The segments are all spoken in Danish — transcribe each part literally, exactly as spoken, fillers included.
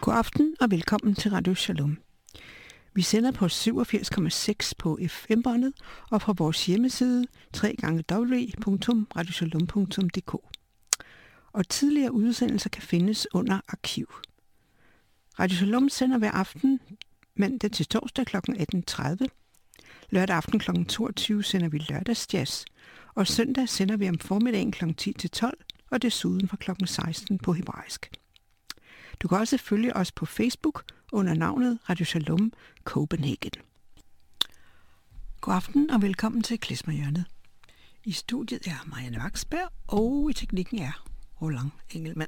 God aften og velkommen til Radio Shalom. Vi sender på syvogfirs komma seks på F M-båndet og fra vores hjemmeside w w w punktum radio shalom punktum d k. Og tidligere udsendelser kan findes under arkiv. Radio Shalom sender hver aften mandag til torsdag kl. atten tredive. Lørdag aften kl. toogtyve sender vi lørdagsjazz, og søndag sender vi om formiddagen kl. ti til tolv og desuden fra kl. seksten på hebraisk. Du kan også følge os på Facebook under navnet Radio Shalom Copenhagen. God aften og velkommen til Klezmerhjørnet. I studiet er Marianne Vaksberg, og i teknikken er Roland Engelmann.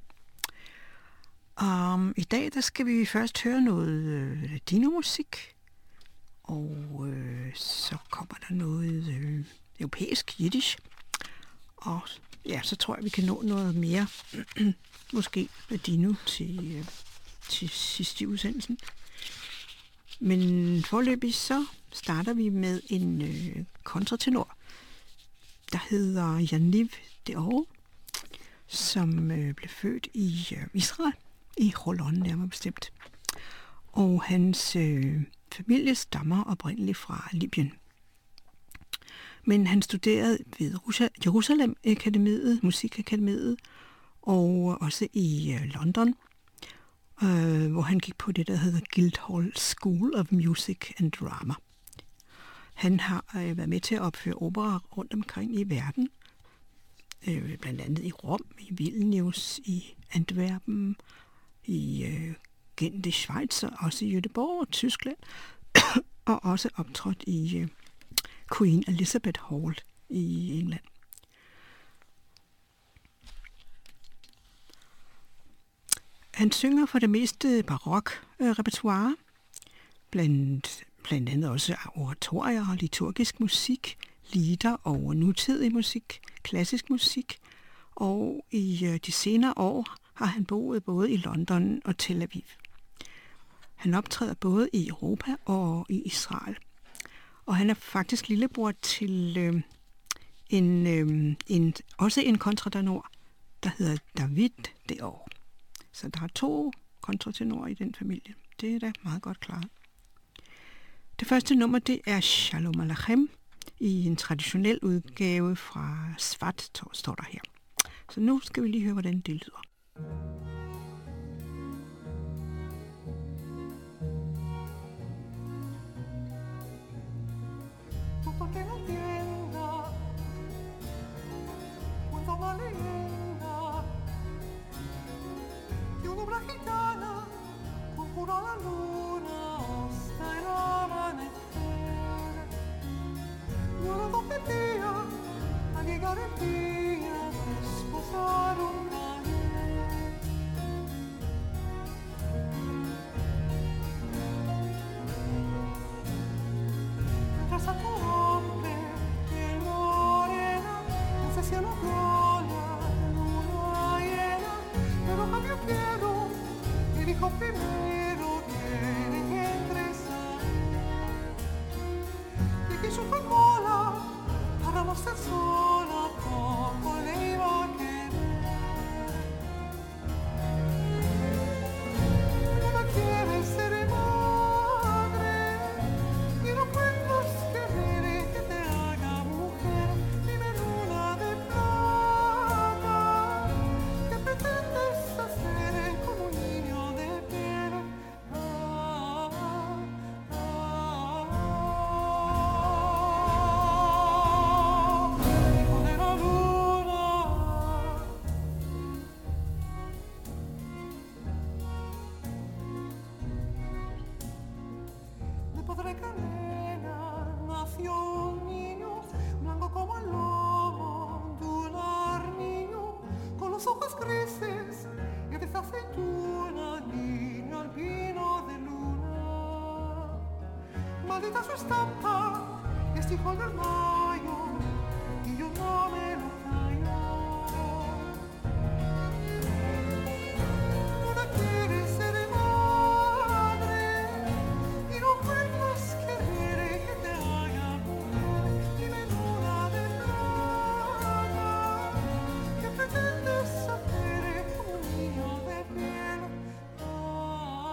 Um, I dag der skal vi først høre noget øh, latinomusik, og øh, så kommer der noget øh, europæisk jiddisch, og ja, så tror jeg, vi kan nå noget mere, måske ladino til, øh, til sidste udsendelsen. Men foreløbig så starter vi med en øh, kontratenor, der hedder Yaniv Deor, som øh, blev født i øh, Israel, i Holland nærmere bestemt. Og hans øh, familie stammer oprindeligt fra Libyen. Men han studerede ved Jerusalem Akademiet, Musikakademiet, og også i øh, London, øh, hvor han gik på det, der hedder Guildhall School of Music and Drama. Han har øh, været med til at opføre opera rundt omkring i verden, øh, blandt andet i Rom, i Vilnius, i Antwerpen, i øh, Gent i Schweiz, og også i Göteborg og Tyskland, og også optrådt i øh, Queen Elizabeth Hall i England. Han synger for det meste barok-repertoire, blandt, blandt andet også oratorier og liturgisk musik, lieder og nutidig musik, klassisk musik, og i øh, de senere år har han boet både i London og Tel Aviv. Han optræder både i Europa og i Israel. Og han er faktisk lillebror til øh, en, øh, en, også en kontratenor, der hedder David Deor. Så der er to kontratenorer i den familie. Det er da meget godt klaret. Det første nummer, det er Shalom Aleichem i en traditionel udgave fra Svat, står der her. Så nu skal vi lige høre, hvordan det lyder. Maldita su stampa, e sti col del maio, io non me lo taglio. Non quiere ser madre, y no puedes querer que te haga mujer, y menuda de plata, que pretendes hacer como un niño de piel. Ah,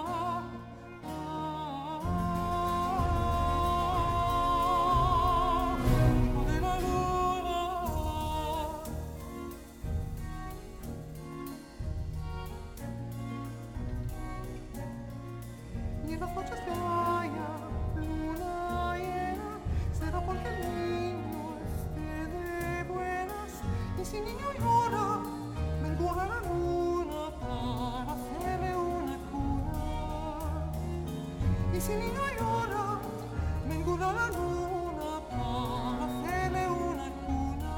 niño llora, ninguna la luna para hacerle una cuna. Y si niño llora, ninguna la luna para hacerle una cuna.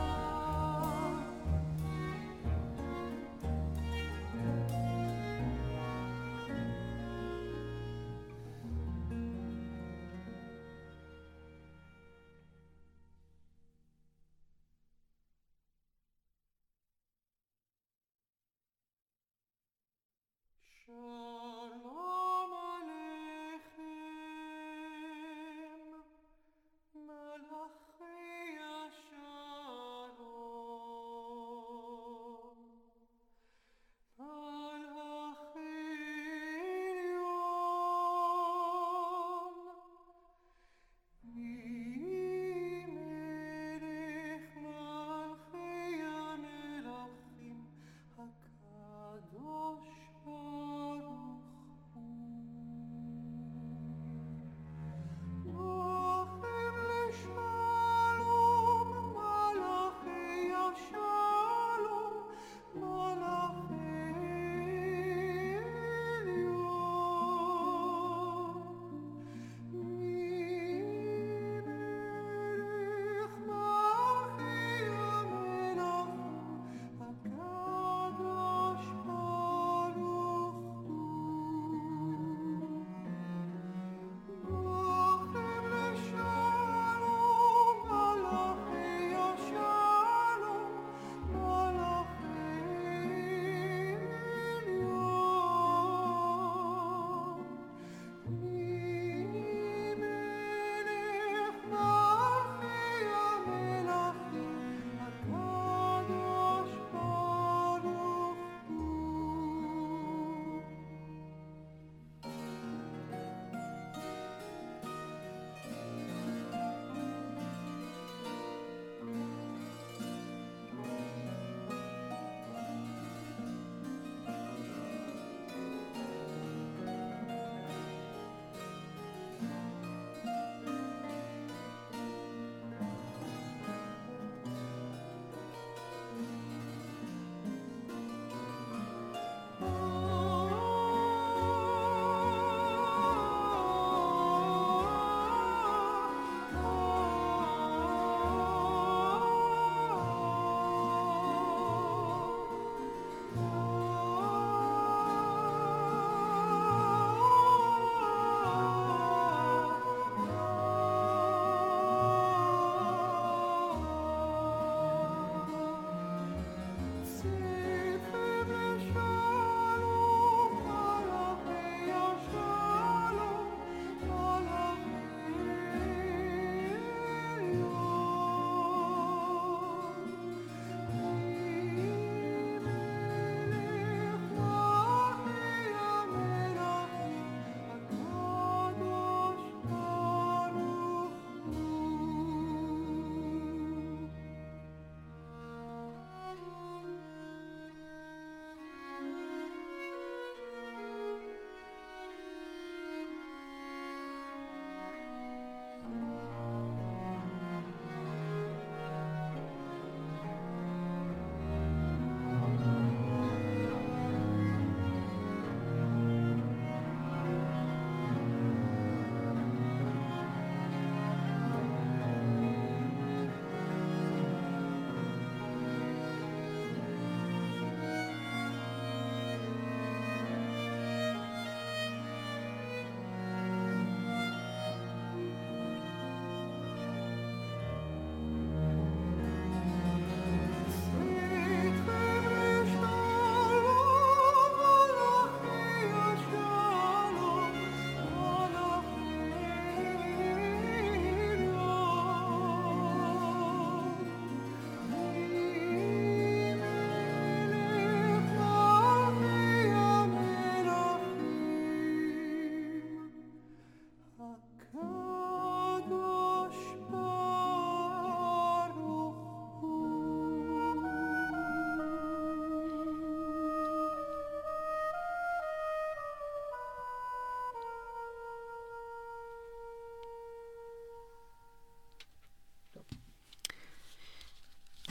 Shalom Aleichem, Malachei Shalom, Malachei Elyon, Melech Malchei HaMelachim, HaKadosh Baruch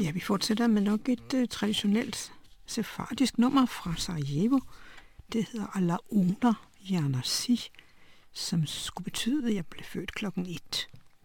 Ja, vi fortsætter med nok et uh, traditionelt sefardisk nummer fra Sarajevo. Det hedder Alla Una Janasi, som skulle betyde, at jeg blev født klokken et.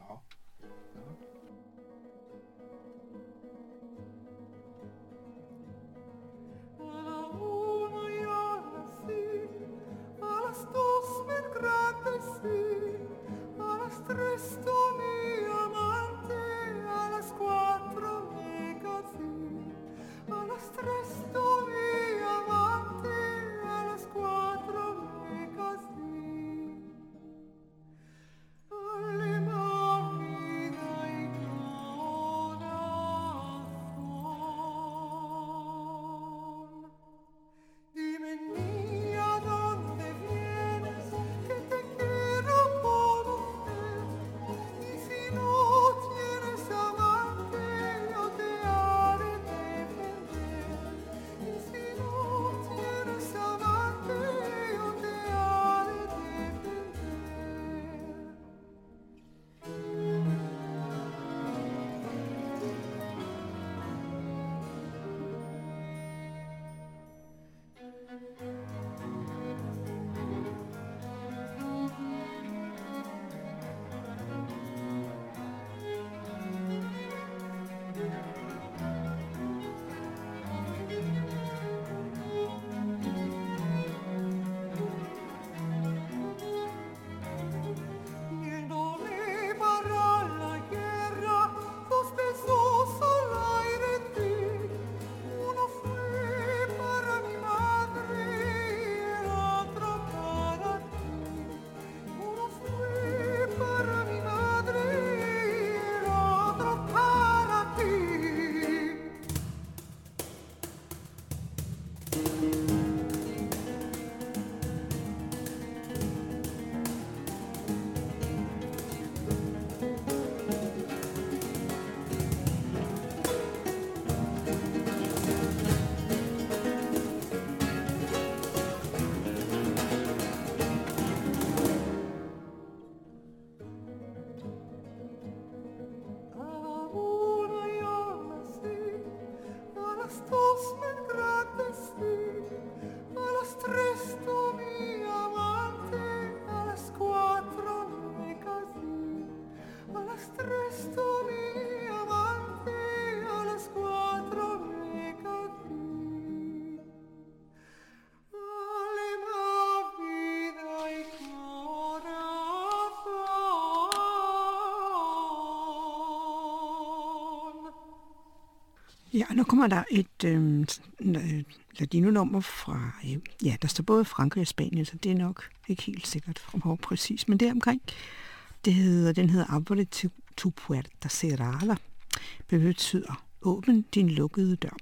Ja, nu kommer der et øh, ladino-nummer fra, øh, ja, der står både Frankrig og Spanien, så det er nok ikke helt sikkert hvor præcis, men det er omkring. Det hedder, den hedder Abre tu, tu puerta cerrada. Det betyder, åbn din lukkede dør.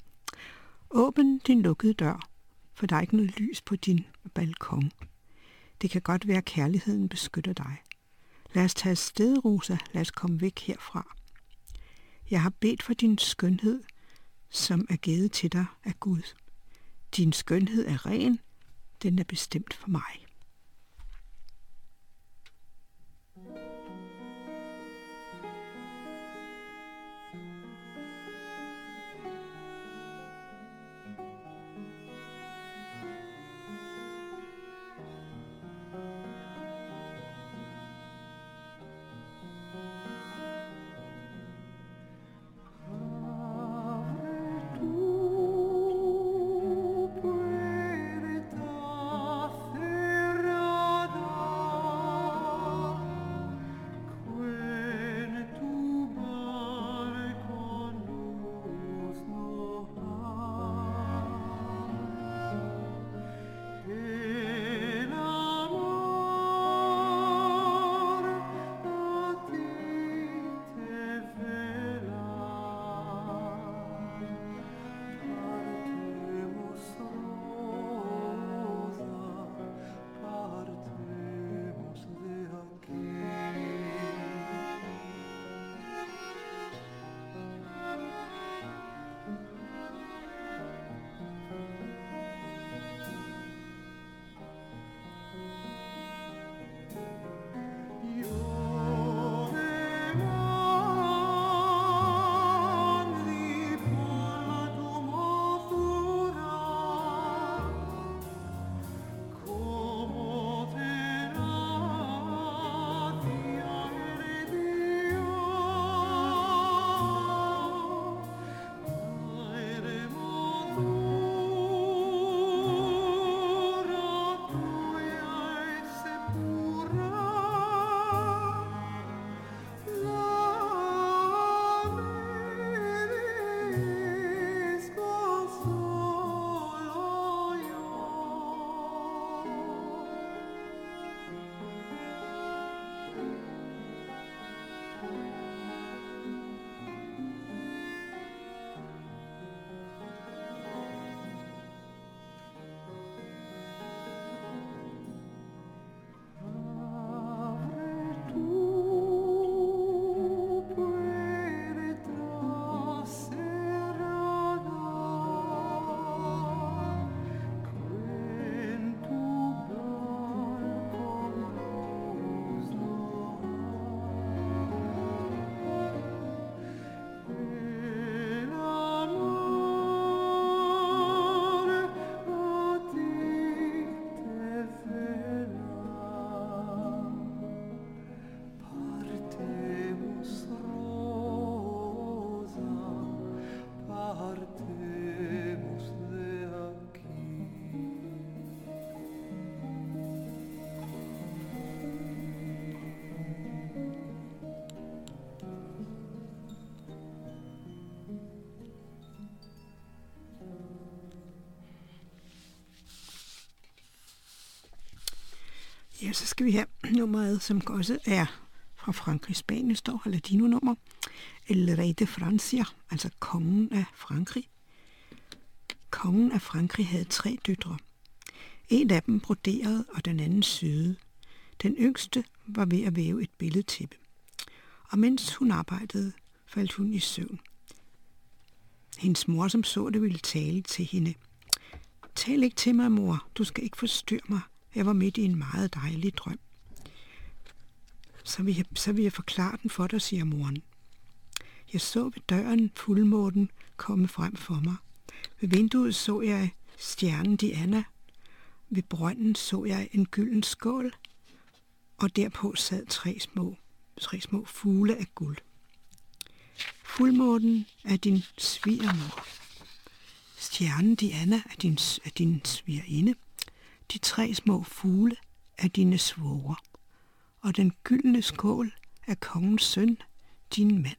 Åbn din lukkede dør, for der er ikke noget lys på din balkon. Det kan godt være, at kærligheden beskytter dig. Lad os tage afsted, Rosa. Lad os komme væk herfra. Jeg har bedt for din skønhed, som er givet til dig af Gud. Din skønhed er ren, den er bestemt for mig. Puerta Ja, så skal vi have nummeret, som også er fra Frankrig. Spanien står her latino-nummer. El Rey de Francia, altså kongen af Frankrig. Kongen af Frankrig havde tre døtre. En af dem broderede, og den anden syede. Den yngste var ved at væve et billedtæppe. Og mens hun arbejdede, faldt hun i søvn. Hendes mor, som så det, ville tale til hende. Tal ikke til mig, mor. Du skal ikke forstyrre mig. Jeg var midt i en meget dejlig drøm. Så vil jeg, så vil jeg forklare den for dig, siger moren. Jeg så ved døren fuldmånen komme frem for mig. Ved vinduet så jeg stjernen Diana. Ved brønden så jeg en gylden skål, og derpå sad tre små, tre små fugle af guld. Fuldmånen er din svigermor. Stjernen Diana er din, er din svigerinde. De tre små fugle er dine svoger. Og den gyldne skål er kongens søn, din mand.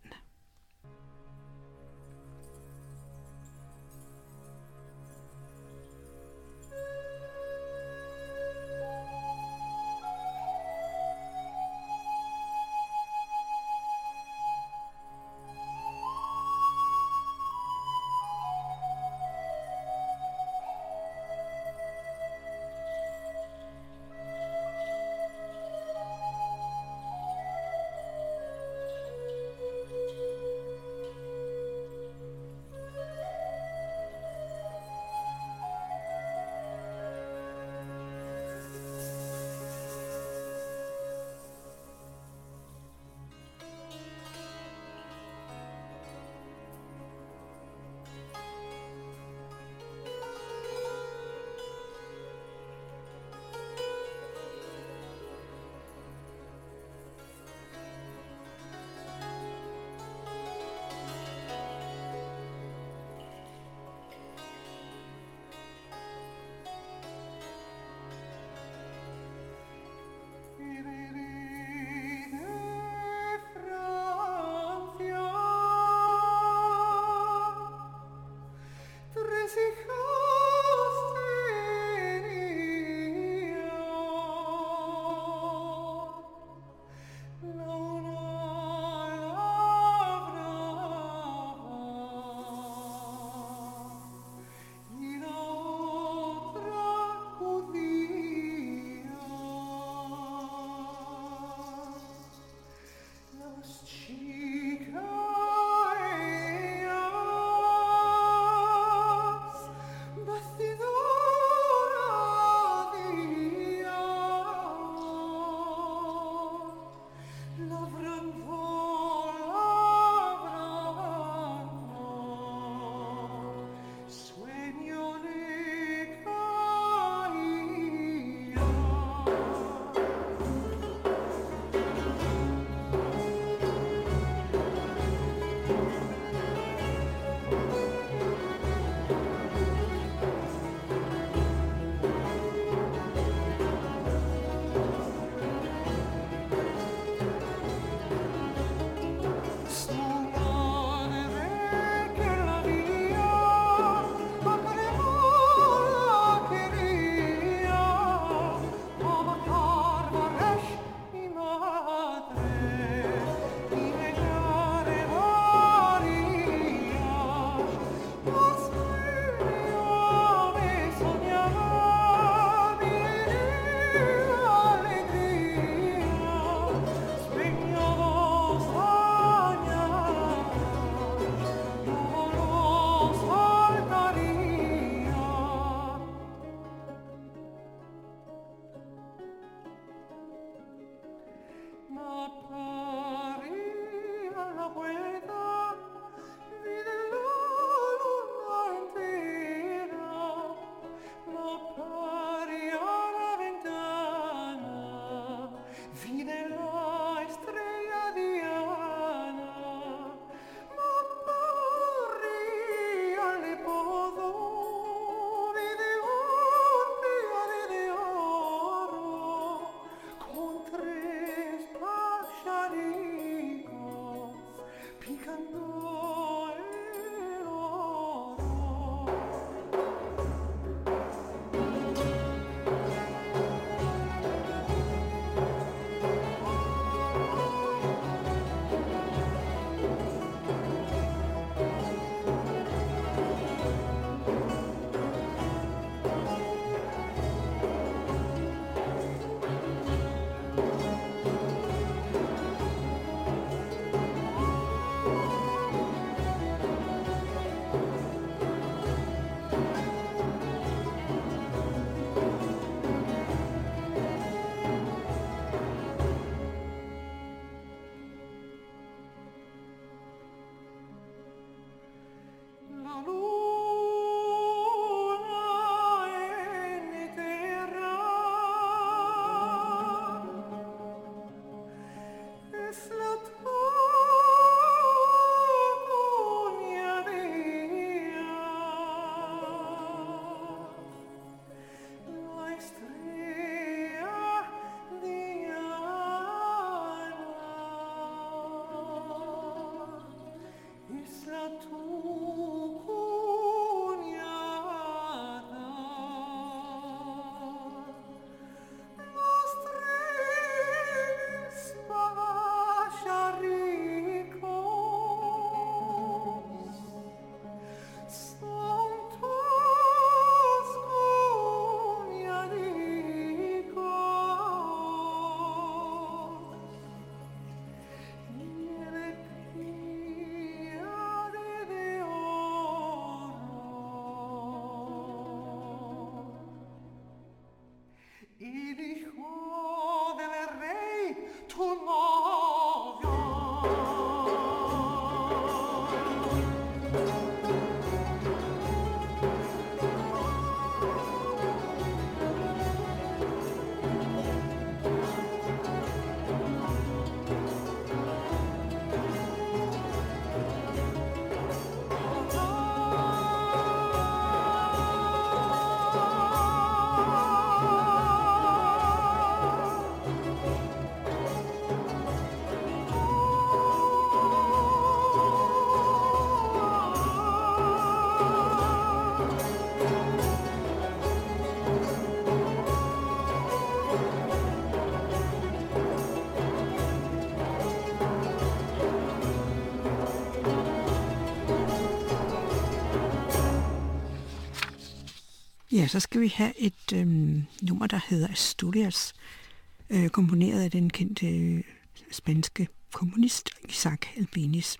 Ja, så skal vi have et øhm, nummer, der hedder Asturias, øh, komponeret af den kendte øh, spanske komponist Isaac Albéniz.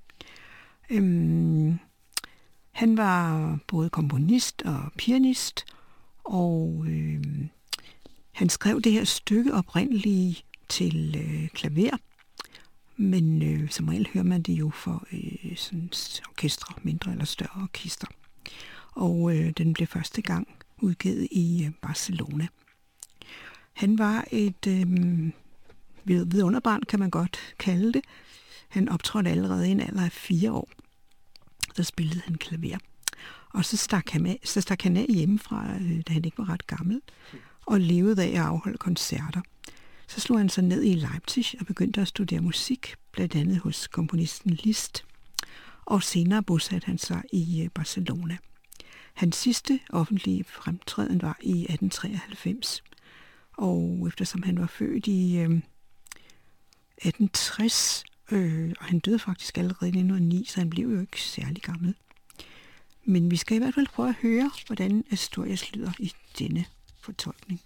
Øhm, han var både komponist og pianist, og øh, han skrev det her stykke oprindeligt til øh, klaver, men øh, som regel hører man det jo for øh, sådan orkestre, mindre eller større orkester. Og øh, den blev første gang udgivet i øh, Barcelona. Han var et øh, vidunderbarn, kan man godt kalde det. Han optrådte allerede i en alder af fire år. Der spillede han klaver. Og så stak han af, så stak han af hjemmefra, øh, da han ikke var ret gammel, og levede af at afholde koncerter. Så slog han sig ned i Leipzig og begyndte at studere musik, blandt andet hos komponisten Liszt. Og senere bosatte han sig i øh, Barcelona. Hans sidste offentlige fremtræden var i atten treoghalvfems, og eftersom han var født i øh, atten tres, øh, og han døde faktisk allerede i nitten nul ni, så han blev jo ikke særlig gammel. Men vi skal i hvert fald prøve at høre, hvordan Asturias lyder i denne fortolkning.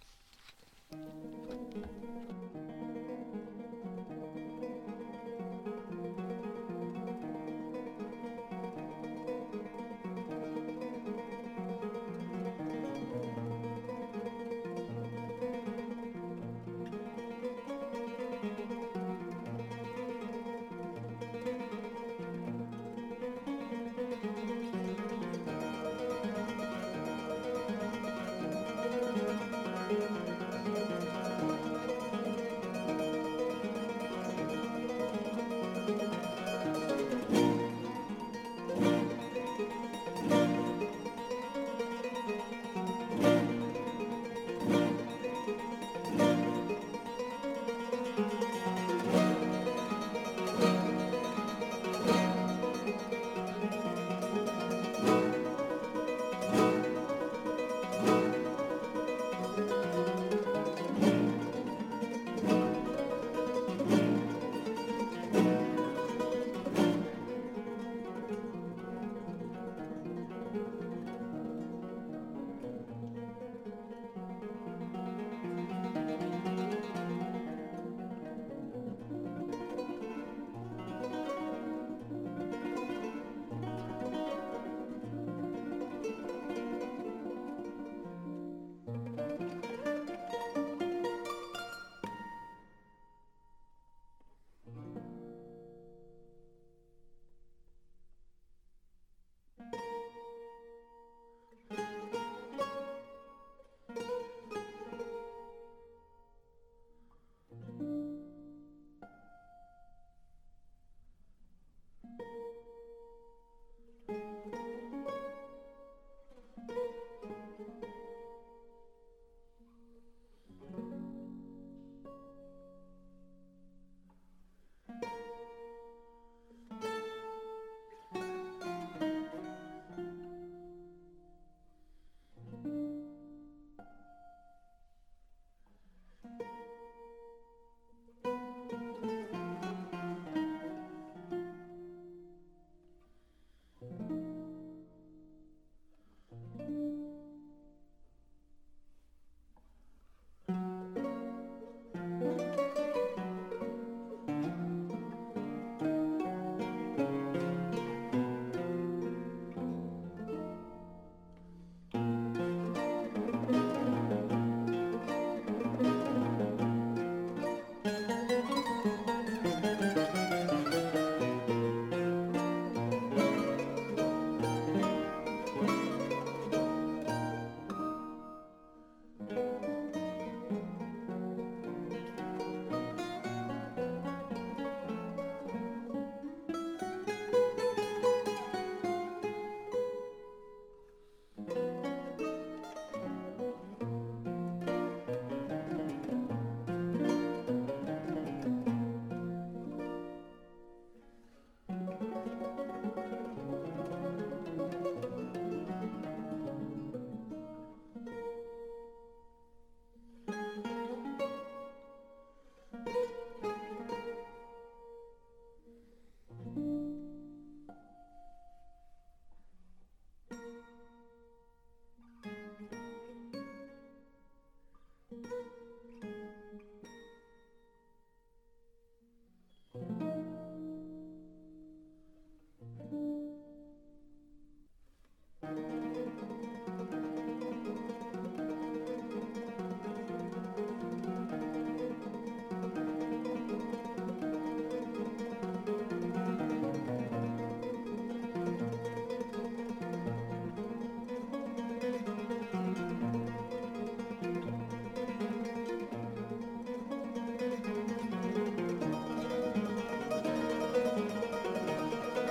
Thank you.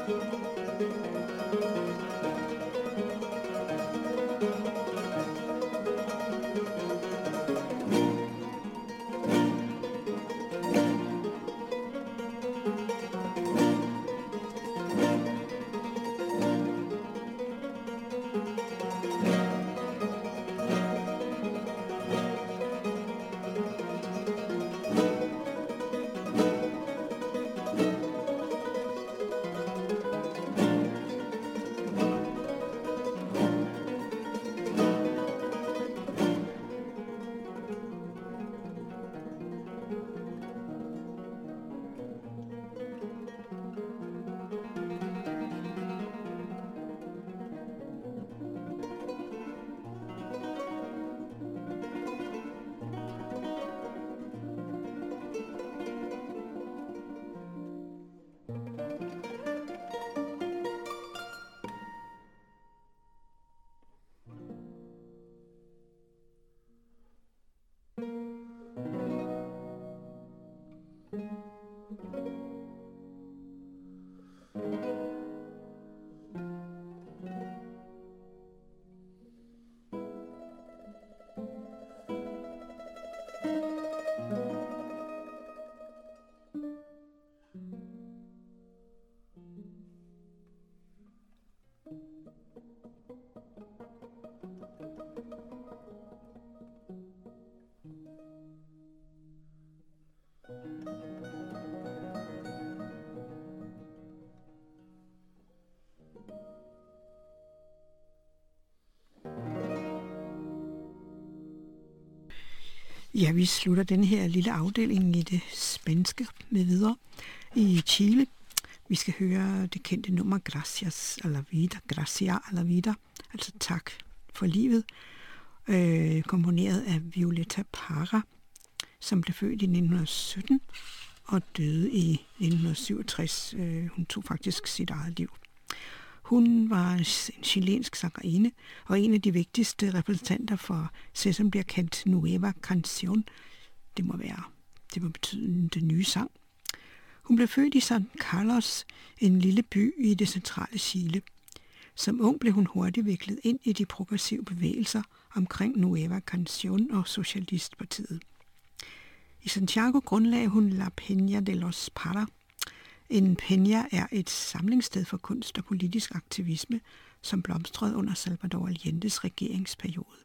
Ja, vi slutter den her lille afdeling i det spanske med videre i Chile. Vi skal høre det kendte nummer Gracias a la vida, Gracias a la vida, altså tak for livet, øh, komponeret af Violeta Parra, som blev født i nitten sytten og døde i nitten syvogtres. Øh, hun tog faktisk sit eget liv. Hun var en chilensk sangerinde og en af de vigtigste repræsentanter for det, som bliver kaldt Nueva Canción. Det må være, det må betyde den nye sang. Hun blev født i San Carlos, en lille by i det centrale Chile. Som ung blev hun hurtigt viklet ind i de progressive bevægelser omkring Nueva Canción og Socialistpartiet. I Santiago grundlagde hun La Peña de los Parra. En peña er et samlingssted for kunst og politisk aktivisme, som blomstrede under Salvador Allendes regeringsperiode.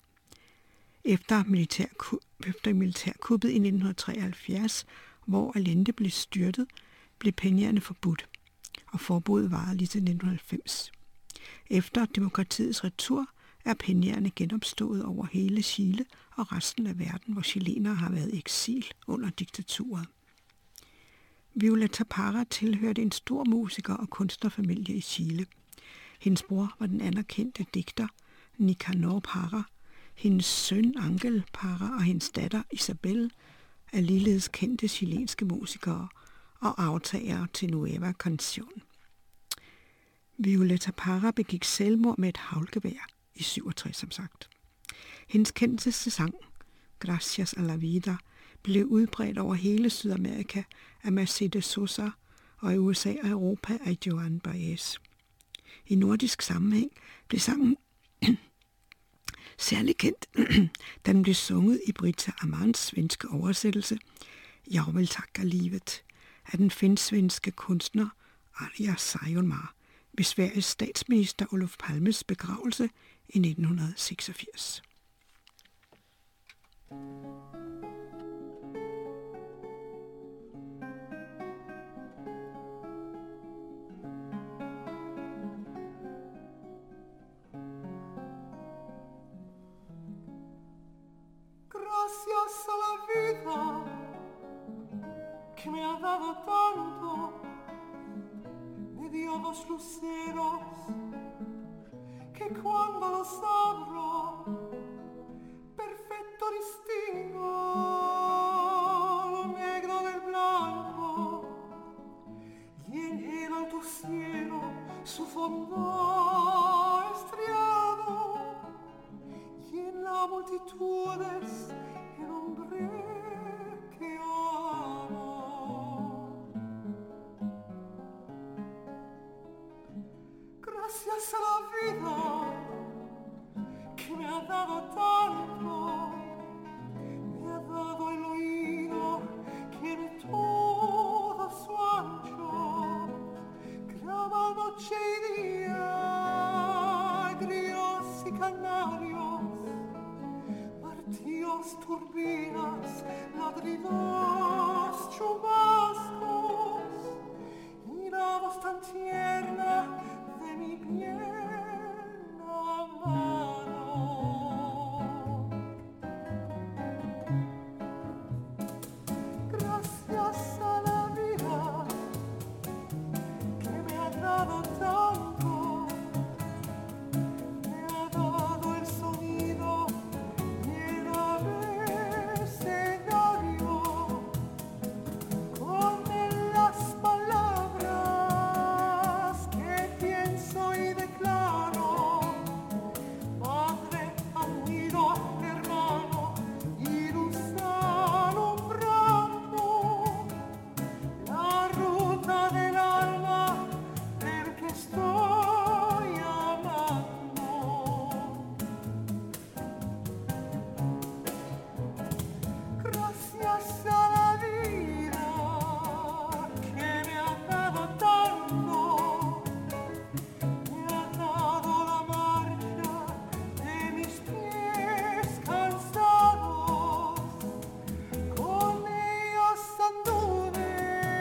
Efter, militærku- efter militærkuppet i nitten treoghalvfjerds, hvor Allende blev styrtet, blev peñaerne forbudt, og forbuddet varede lige til nitten halvfems. Efter demokratiets retur er peñaerne genopstået over hele Chile og resten af verden, hvor chilenere har været i eksil under diktaturet. Violeta Parra tilhørte en stor musiker- og kunstnerfamilie i Chile. Hendes bror var den anerkendte digter Nicanor Parra. Hendes søn Angel Parra og hendes datter Isabel er ligeledes kendte chilenske musikere og aftagere til Nueva Canción. Violeta Parra begik selvmord med et haglgevær i syvogtres, som sagt. Hendes kendteste sang, Gracias a la vida, blev udbredt over hele Sydamerika af Mercedes Sosa og i U S A og Europa af Joan Baez. I nordisk sammenhæng blev sangen særlig kendt, da den blev sunget i Brita Amans svenske oversættelse Jeg vil takke livet af den finsk-svenske kunstner Arja Saijonmaa ved Sveriges statsminister Olof Palmes begravelse i nitten seksogfirs. Gracias a la vida que me ha dado tanto, me dio dos luceros que cuando los abro perfecto distingo lo negro del blanco y en el alto cielo su fondo estriado y en la multitudes el hombre que amo. gracias a la vida que me ha dado tanto, me ha dado el oído que en todo su ancho graba noche y día, grillos y canarios, martillos, turbinas, ladridos, chubascos y la voz tan tierna de mi bien amado. Gracias a la vida que me ha dado tanto, me ha dado el sonido y el abecedario, con él las palabras que pienso y declaro. Padre, amigo, hermano y luz alumbrando la ruta del alma del que estoy amando. Gracias a la vida que me ha dado tanto, me ha dado la marcha de mis pies cansados, con ellos anduve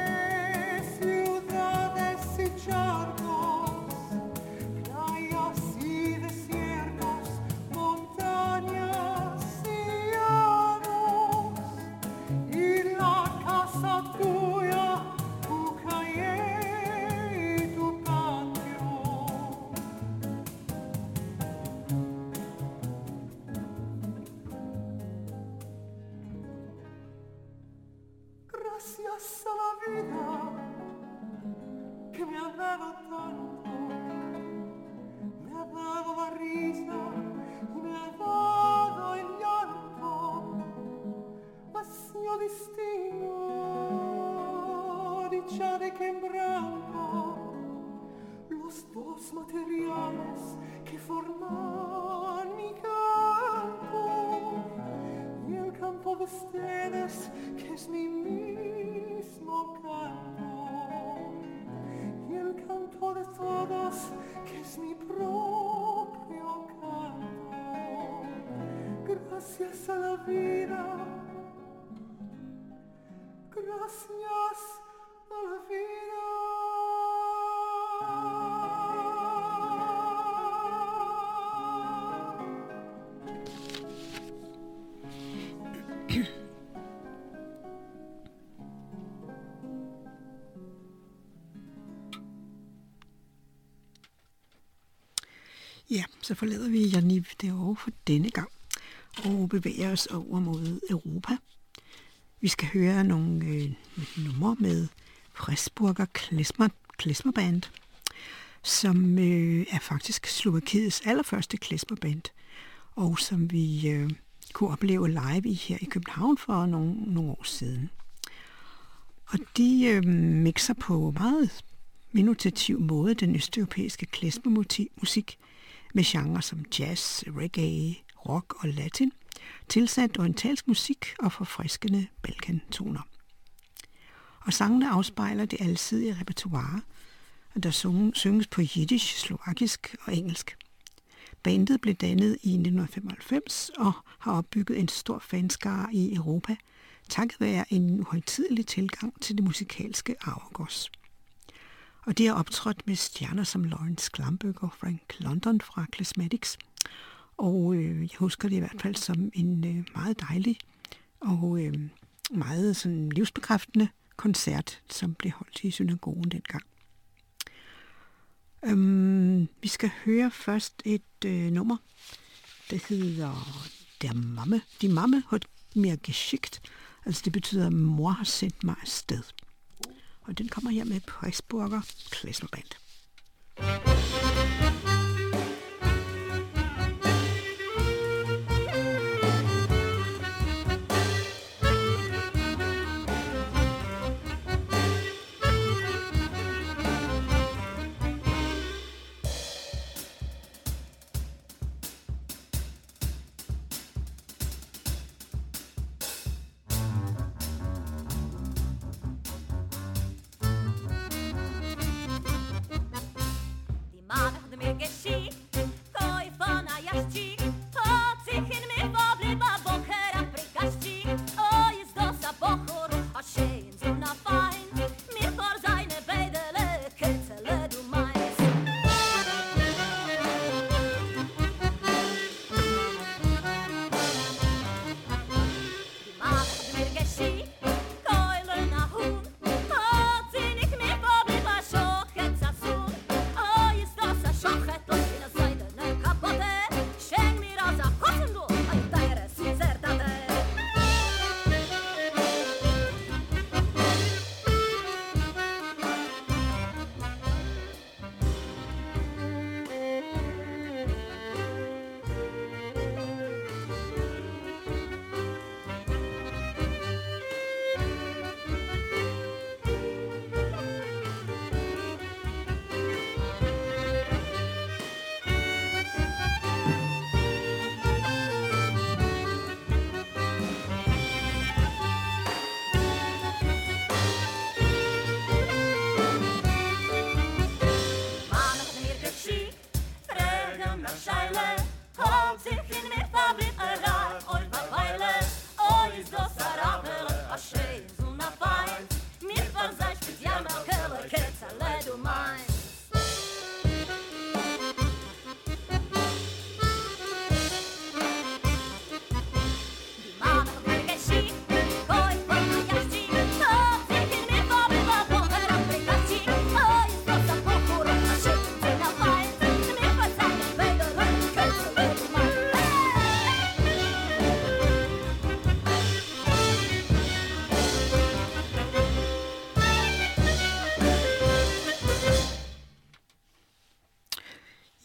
ciudades y charcos, playas y desiertos, montañas y llanos, y la casa tuya, tu calle y tu patio. Gracias a la vida que me ha dado tanto, me ha dado la risa y me ha dado el llanto, vacío destino, dicha de quebranto, los dos materiales que forman mi campo, y el campo de ustedes que es mi mismo canto, y el canto de todos que es mi propio canto. Gracias a la vida, gracias a la vida. Ja, så forlader vi Yaniv derovre for denne gang og bevæger os over mod Europa. Vi skal høre nogle øh, numre med Pressburger Klezmer, Klezmerband, som øh, er faktisk Slovakiets allerførste klezmerband, og som vi øh, kunne opleve live i her i København for nogle, nogle år siden. Og de øh, mixer på meget minutativ måde den østeuropæiske klezmermusik med genrer som jazz, reggae, rock og latin, tilsat orientalsk musik og forfriskende balkantoner. Og sangene afspejler det alsidige repertoire, der synges på jiddisch, slovakisk og engelsk. Bandet blev dannet i nitten femoghalvfems og har opbygget en stor fanskare i Europa, takket være en uhøjtidelig tilgang til det musikalske arvegods. Og de har optrådt med stjerner som Lawrence Klamberg og Frank London fra Klezmatics. Og øh, jeg husker det i hvert fald som en øh, meget dejlig og øh, meget sådan livsbekræftende koncert, som blev holdt i synagogen dengang. Øhm, vi skal høre først et øh, nummer, der hedder Der Mamme. Die Mamme hat mir geschickt. Altså det betyder, mor har sendt mig afsted. Og den kommer her med Pressburger Klezmerband.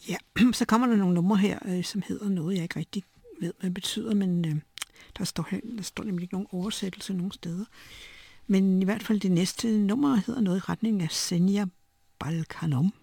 Ja, så kommer der nogle numre her, øh, som hedder noget, jeg ikke rigtig ved, hvad det betyder, men øh, der, står, der står nemlig ikke nogen oversættelse nogen steder. Men i hvert fald det næste nummer hedder noget i retning af Senja Balkanom.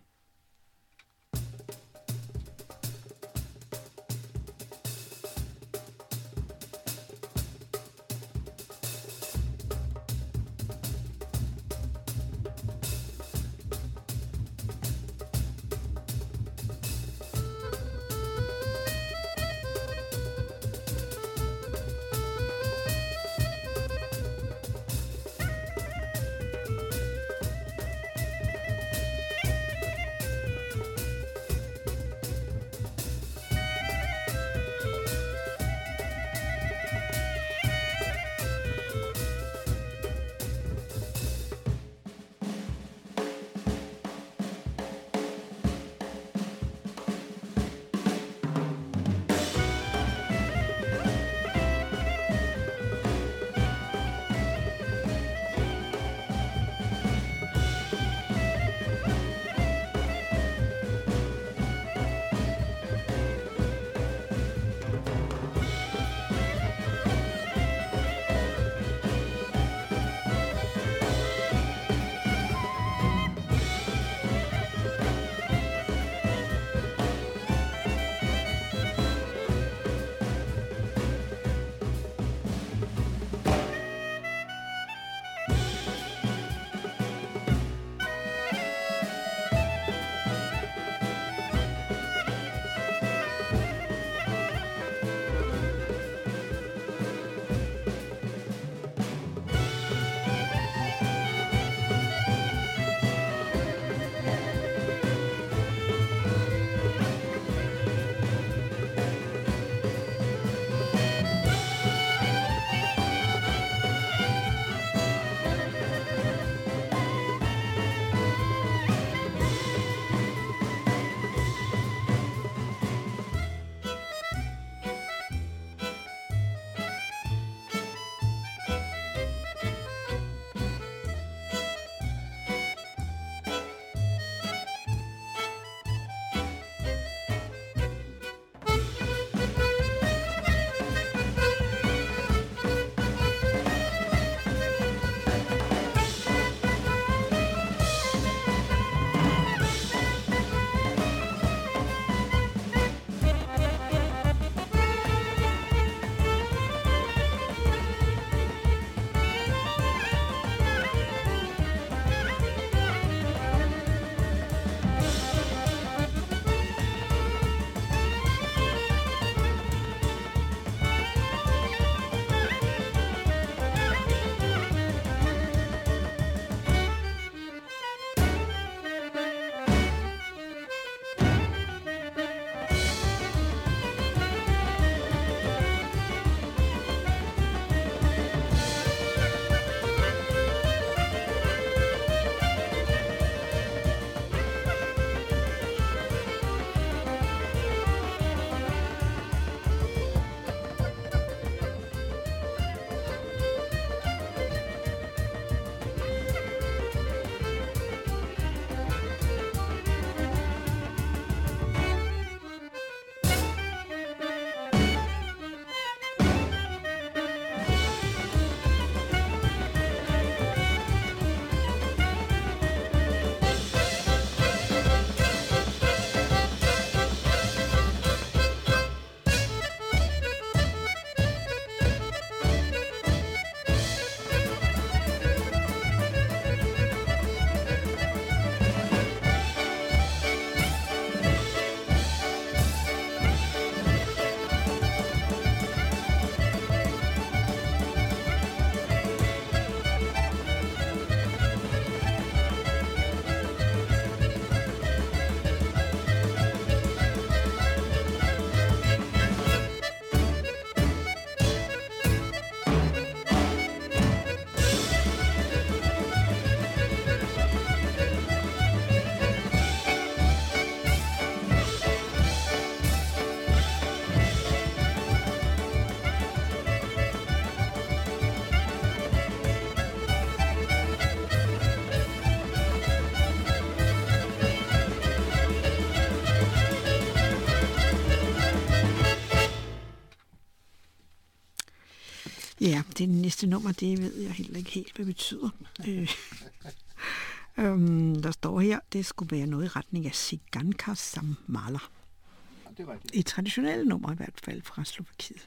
Ja, det næste nummer, det ved jeg heller ikke helt, hvad det betyder. øh, øhm, der står her, det skulle være noget i retning af Ciganka som maler. Det var det. Et traditionelt nummer i hvert fald fra Slovakiet.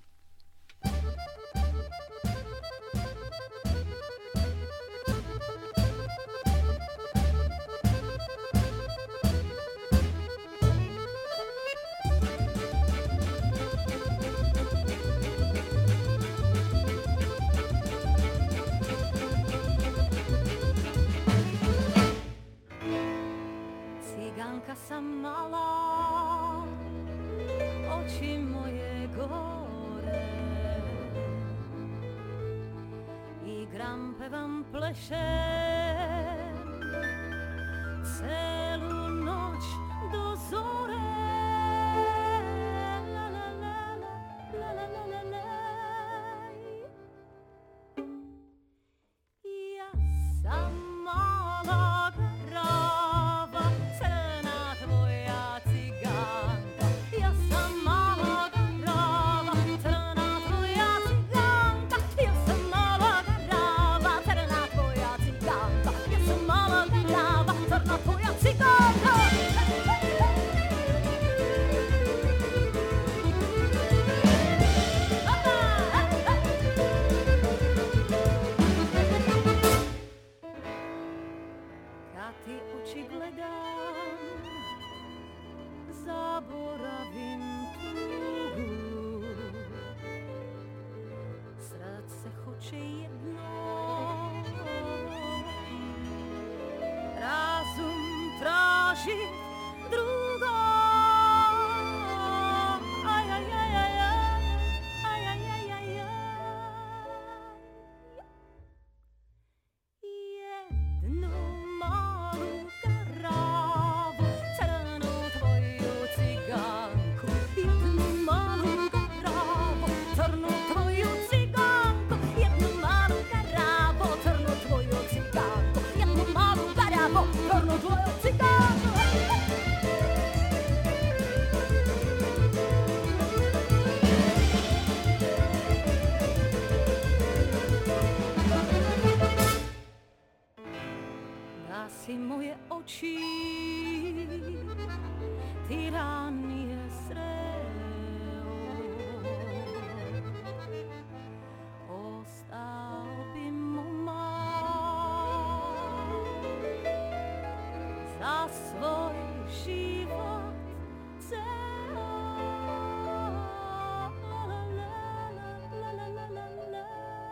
Ciganka sam mala, oči moje gore, igram, pevam, plešem celu noć do zore. La, la, la, la, la, la, la, la. Ja sam mala garava, crna tvoja ciganka. Ja sam mala garava, crna tvoja ciganka. Ja sam mala garava, crna tvoja ciganka. Ja sam mala garava, crna tvoja ciganka. Kad ti oči gledam, zaboravim tugu. Srce hoće jedno, razum traži drugo. Aj, aj, aj, aj, aj, aj, aj, aj, aj. Jednu malu garavu, crnu tvoju ciganku. Jednu malu garavu, crnu tvoju ciganku. Jednu malu garavu, crnu tvoju ciganku. Jednu malu garavu, crnu tvoju ciganku. Gasi moje oči, tiranije sreo. Ostao bi mu mal za svoj život ceo. La, la, la, la, la, la, la, la.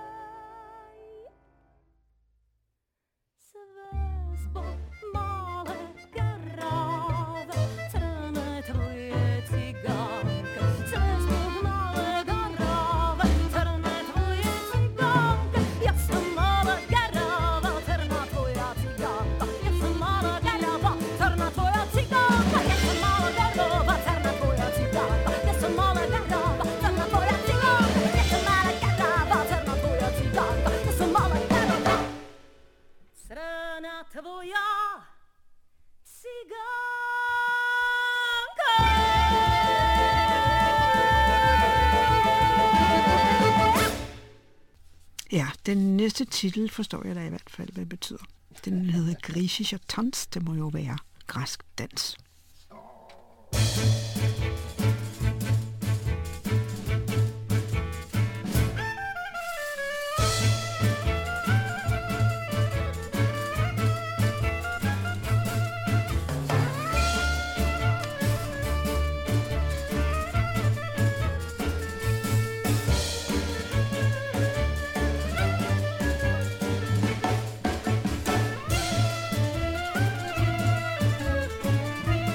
Sve zbog male garave, crne tvoje ciganke. Sve zbog male garave, crne tvoje ciganke. Ja sam mala garava, crna tvoja ciganka. Ja sam mala garava, crna tvoja ciganka. Ja sam mala garava, crna tvoja ciganka. Ja sam mala garava, crna tvoja ciganka. Ja sam mala garava, crna tvoja ciganka. Ja sam mala garava, crna tvoja ciganka. Ja, den næste titel forstår jeg da i hvert fald, hvad det betyder. Den hedder Grisischer Tanz, det må jo være græsk dans. Ciganka.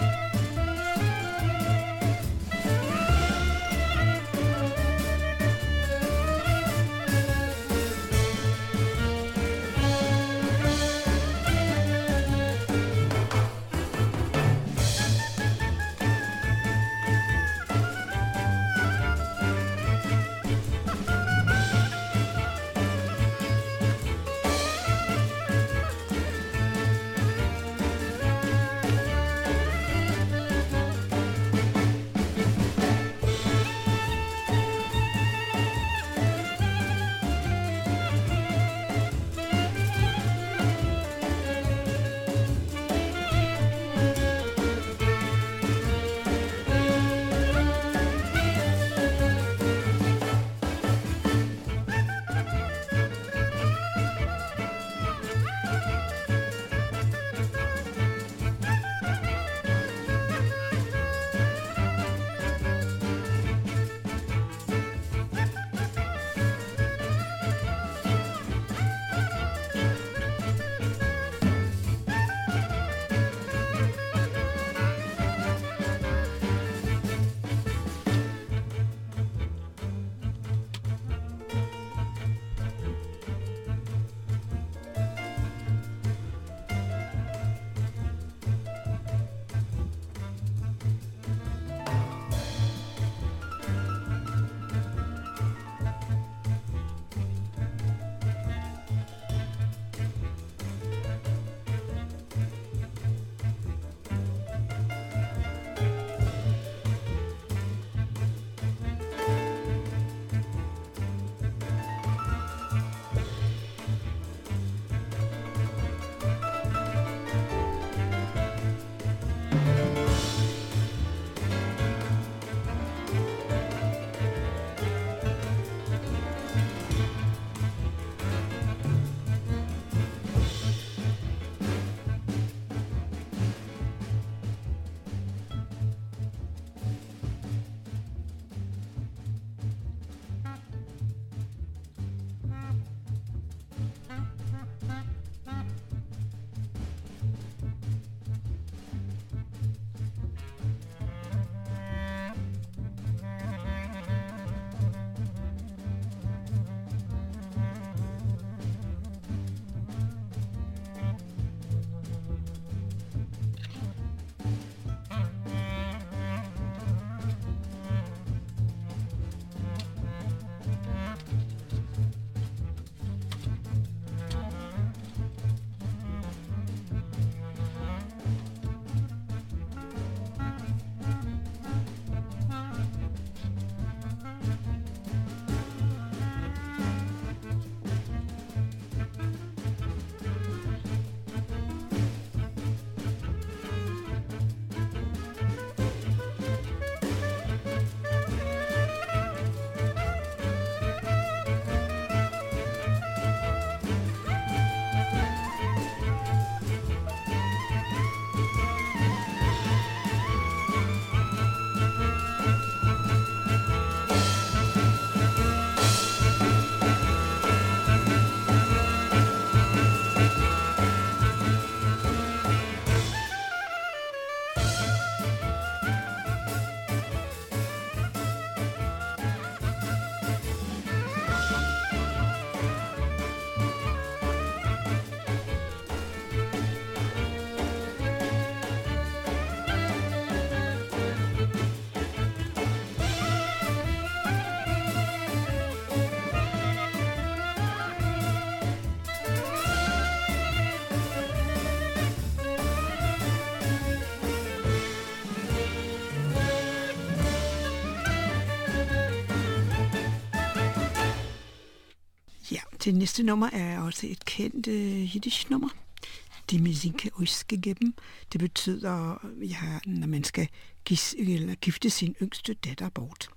Det næste nummer er også et kendt uh, jiddisch-nummer. Die Mesinke ausgegeben. Det betyder, ja, når man skal gis, eller gifte sin yngste datter bort.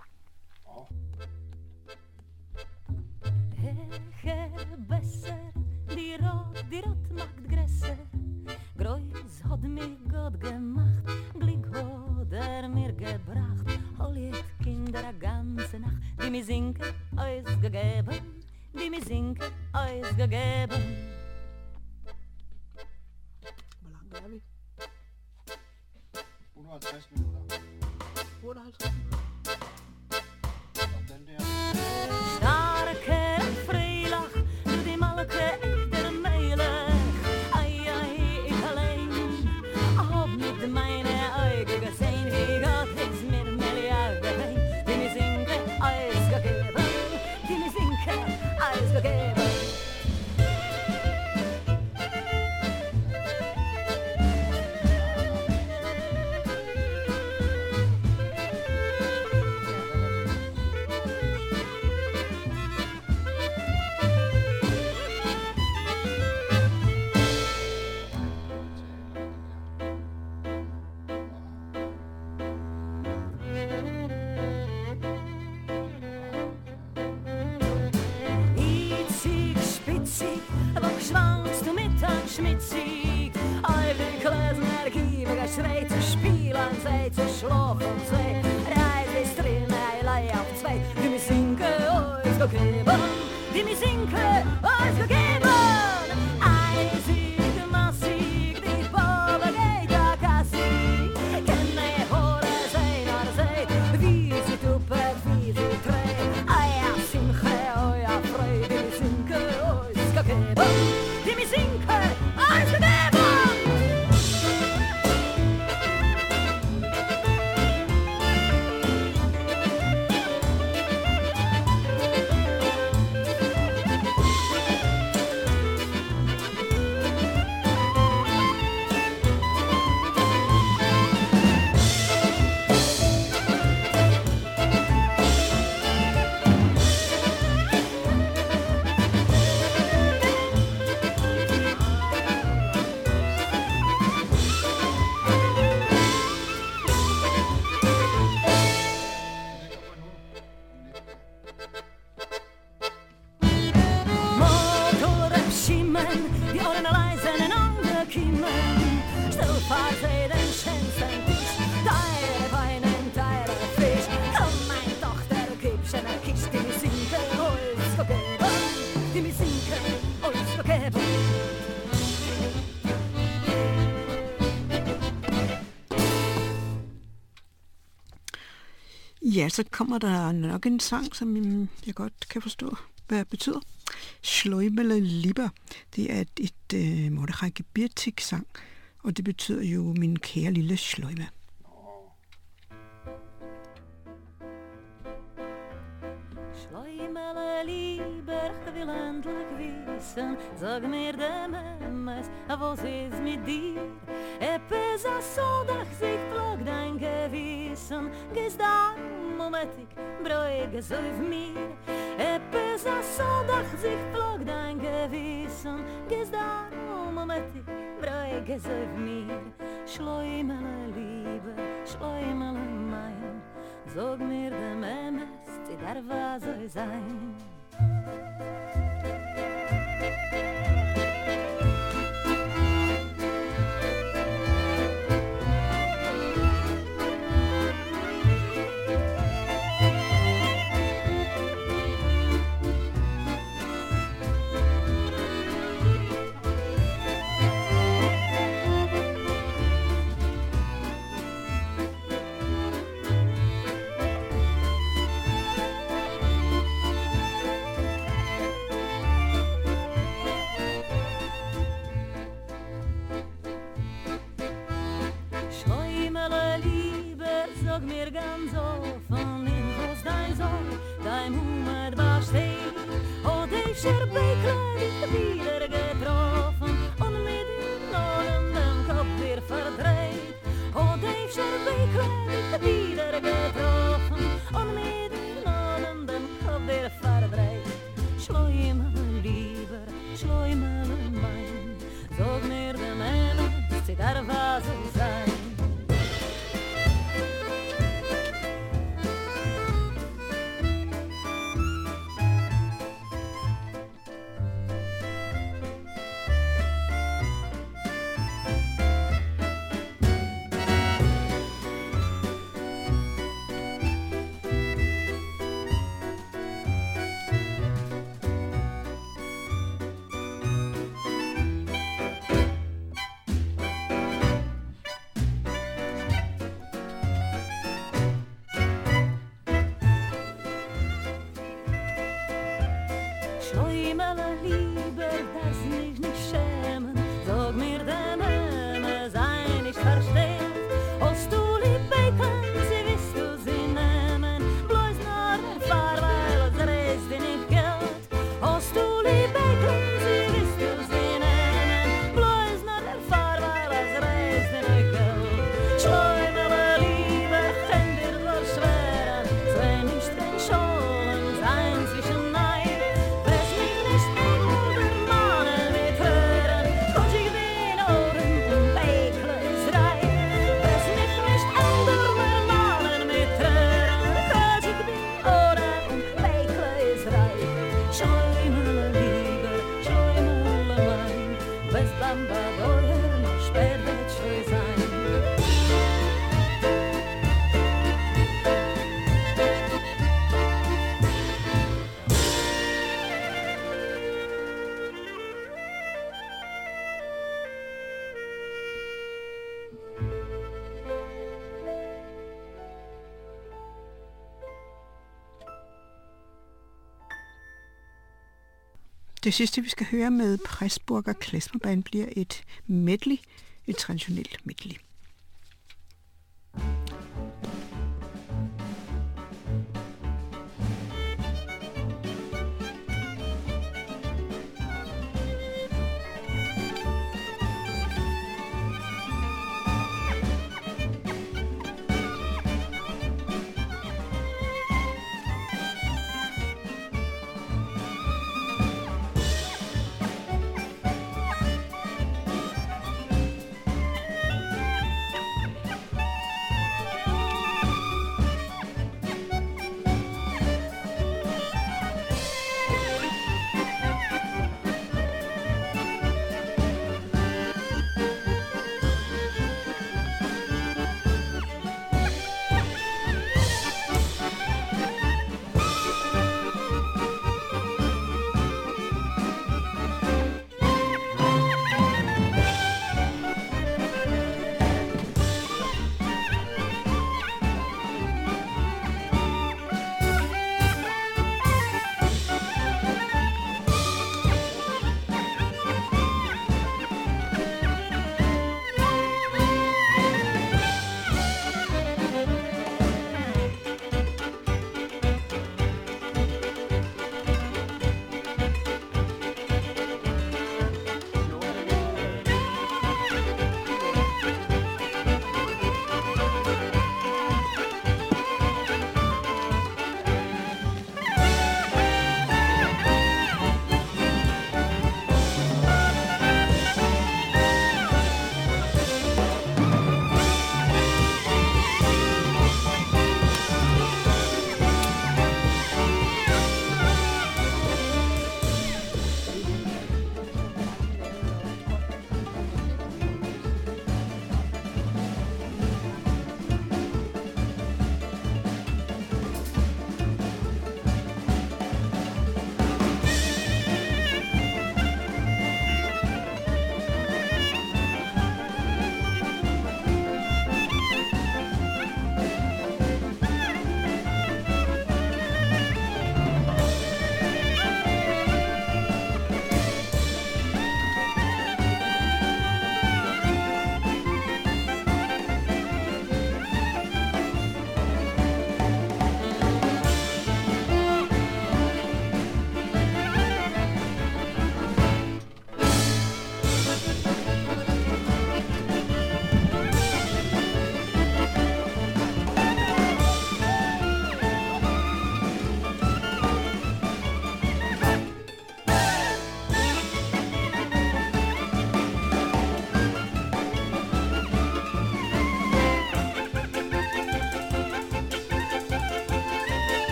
Die Rot, die Rot macht Gräser. Groß hat mir Gott gemacht, Glück hat er mir gebracht. All jetzt Kinder a ganze Nacht, die mir Sinke ausgegeben, die mir Sinke ausgegeben. Hvor langt er vi? otteoghalvtreds minutter. otteoghalvtreds minutter. Og den der... Starke Freilach, du die Malke echter Meilig. Ai, ai, ich allein hab mit meine Augen gesehen, wie Gott ist mir Milliarden. Die mir Sinke ausgegeben, die mir Sinke ausgegeben. Schwankst du mit an Schmitzig? Eure Klösner geben geschrei zu spielen, sei zu schlafen, sei reis ist drin, ei lei auf zwei. Die mir Sinke ausgegeben, die mir Sinke ausgegeben. Eisig, massig, die Baba geht a Kassi. Kenne Hore sein, ar sei, wie sie tuppet, wie sie drei. Ei a Simche, oi a Freude, die mir Sinke ausgegeben. Die mir Sinke ausgegeben! Die Ohren leisen en angekiemen. Stil vaar zij den schönsten Tisch. Deine Weinen, deine Fisch. Komm, mein Tochter, gib schon ein Kisch. Die mir Sinke ausgegeben, die mir Sinke ausgegeben. Ja, så kommer der nok en sang, som jeg godt kan forstå, hvad det betyder. Schleumele Lieber, det er et, et uh, Mordechai Gebirtig-sang, og det betyder jo min kære lille Schleume. Schleumele Lieber, ich will endlich wissen, sag mir dem Emmes, was ist mit dir? Eppes a so, dass sich plagt dein Gewissen, gehst darum, um etik, bräuge so auf mir. Eppes a so, dass sich plagt dein Gewissen, gehst darum, um etik, bräuge so auf mir. Schleumele Liebe, schleumele mein, sag mir dem Emmes, die darf was soll sein. Sag mir ganz offen, in was dein Sohn, dein Humor besteht. Und ich Scherbeikle dich wieder getroffen und mit den Ohren den Kopf wieder verdreht. Und ich Scherbeikle dich wieder getroffen und mit den Ohren den Kopf wieder verdreht. Schleumele Liebe. Det sidste, vi skal høre med Pressburger Klezmerband, bliver et medley, et traditionelt medley. Thank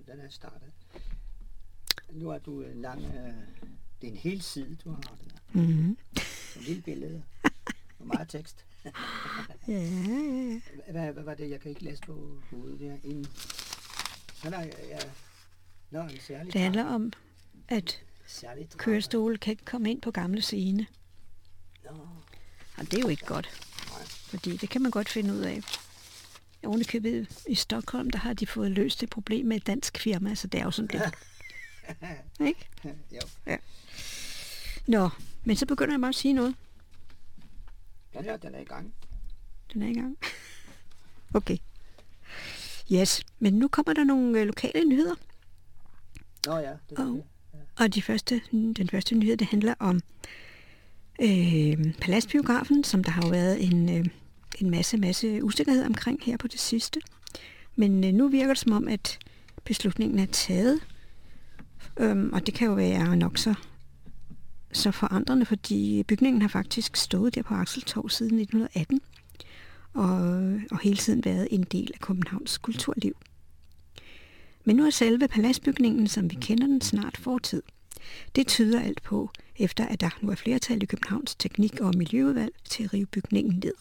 den er startet. Nu er du en lang... Øh, det er en hel side, du har der. Mm-hmm. En lille billede. Og meget tekst. Ja, ja, ja. Hvad, hvad var det? Jeg kan ikke læse på hovedet der. En... Nå, nej, ja. Nå, en særlig... Det handler om, at særlig kørestole kan ikke komme ind på gamle scene. Nå. Og det er jo ikke godt. Fordi det kan man godt finde ud af. Ovenikøbet i Stockholm, der har de fået løst det problem med et dansk firma, så det er jo sådan lidt. Ikke? Jo. Ja. Nå, men så begynder jeg bare at sige noget. Ja, ja, den er i gang. Den er i gang. Okay. Yes, men nu kommer der nogle øh, lokale nyheder. Nå ja, det er Og, det. ja. og de første, den første nyhed, det handler om øh, Paladsbiografen, som der har jo været en, øh, en masse, masse usikkerhed omkring her på det sidste. Men øh, nu virker det som om, at beslutningen er taget. Øhm, og det kan jo være nok så, så forandrende, fordi bygningen har faktisk stået der på Axeltorv siden nitten atten. Og, og hele tiden været en del af Københavns kulturliv. Men nu er selve paladsbygningen, som vi kender den, snart fortid. Det tyder alt på, efter at der nu er flertal i Københavns Teknik- og Miljøudvalg til at rive bygningen ned.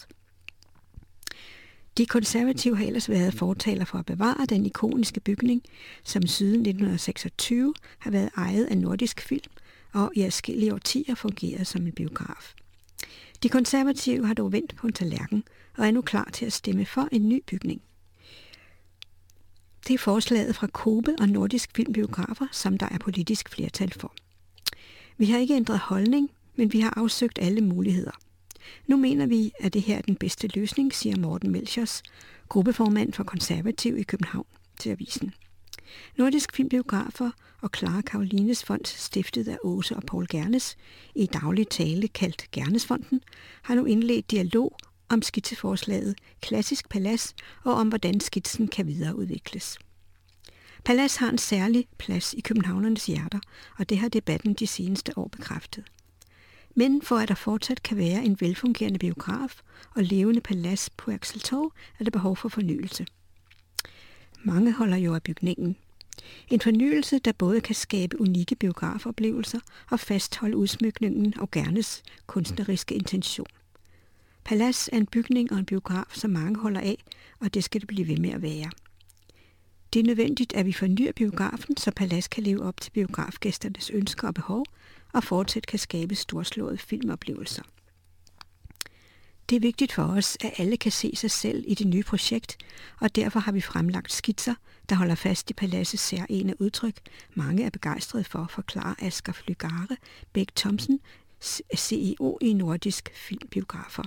De konservative har ellers været fortaler for at bevare den ikoniske bygning, som siden nitten seksogtyve har været ejet af Nordisk Film og i adskillige årtier fungeret som en biograf. De konservative har dog vendt på en tallerken og er nu klar til at stemme for en ny bygning. Det er forslaget fra Kobe og Nordisk Filmbiografer, som der er politisk flertal for. Vi har ikke ændret holdning, men vi har afsøgt alle muligheder. Nu mener vi, at det her er den bedste løsning, siger Morten Melchers, gruppeformand for Konservativ i København, til avisen. Nordisk Filmbiografer og Clara Karolines Fond, stiftet af Åse og Poul Gernes, i daglig tale kaldt Gernesfonden, har nu indledt dialog om skitseforslaget Klassisk Palads og om hvordan skitsen kan videreudvikles. Palads har en særlig plads i københavnernes hjerter, og det har debatten de seneste år bekræftet. Men for at der fortsat kan være en velfungerende biograf og levende palads på Axeltorv, er der behov for fornyelse. Mange holder jo af bygningen. En fornyelse, der både kan skabe unikke biografoplevelser og fastholde udsmykningen og Gernes kunstneriske intention. Palads er en bygning og en biograf, som mange holder af, og det skal det blive ved med at være. Det er nødvendigt, at vi fornyer biografen, så Palads kan leve op til biografgæsternes ønsker og behov, og fortsat kan skabe storslåede filmoplevelser. Det er vigtigt for os, at alle kan se sig selv i det nye projekt, og derfor har vi fremlagt skitser, der holder fast i Palads' særlige udtryk. Mange er begejstrede for, forklarer Asger Flygare Bæk Thomsen, C E O i Nordisk Filmbiografer.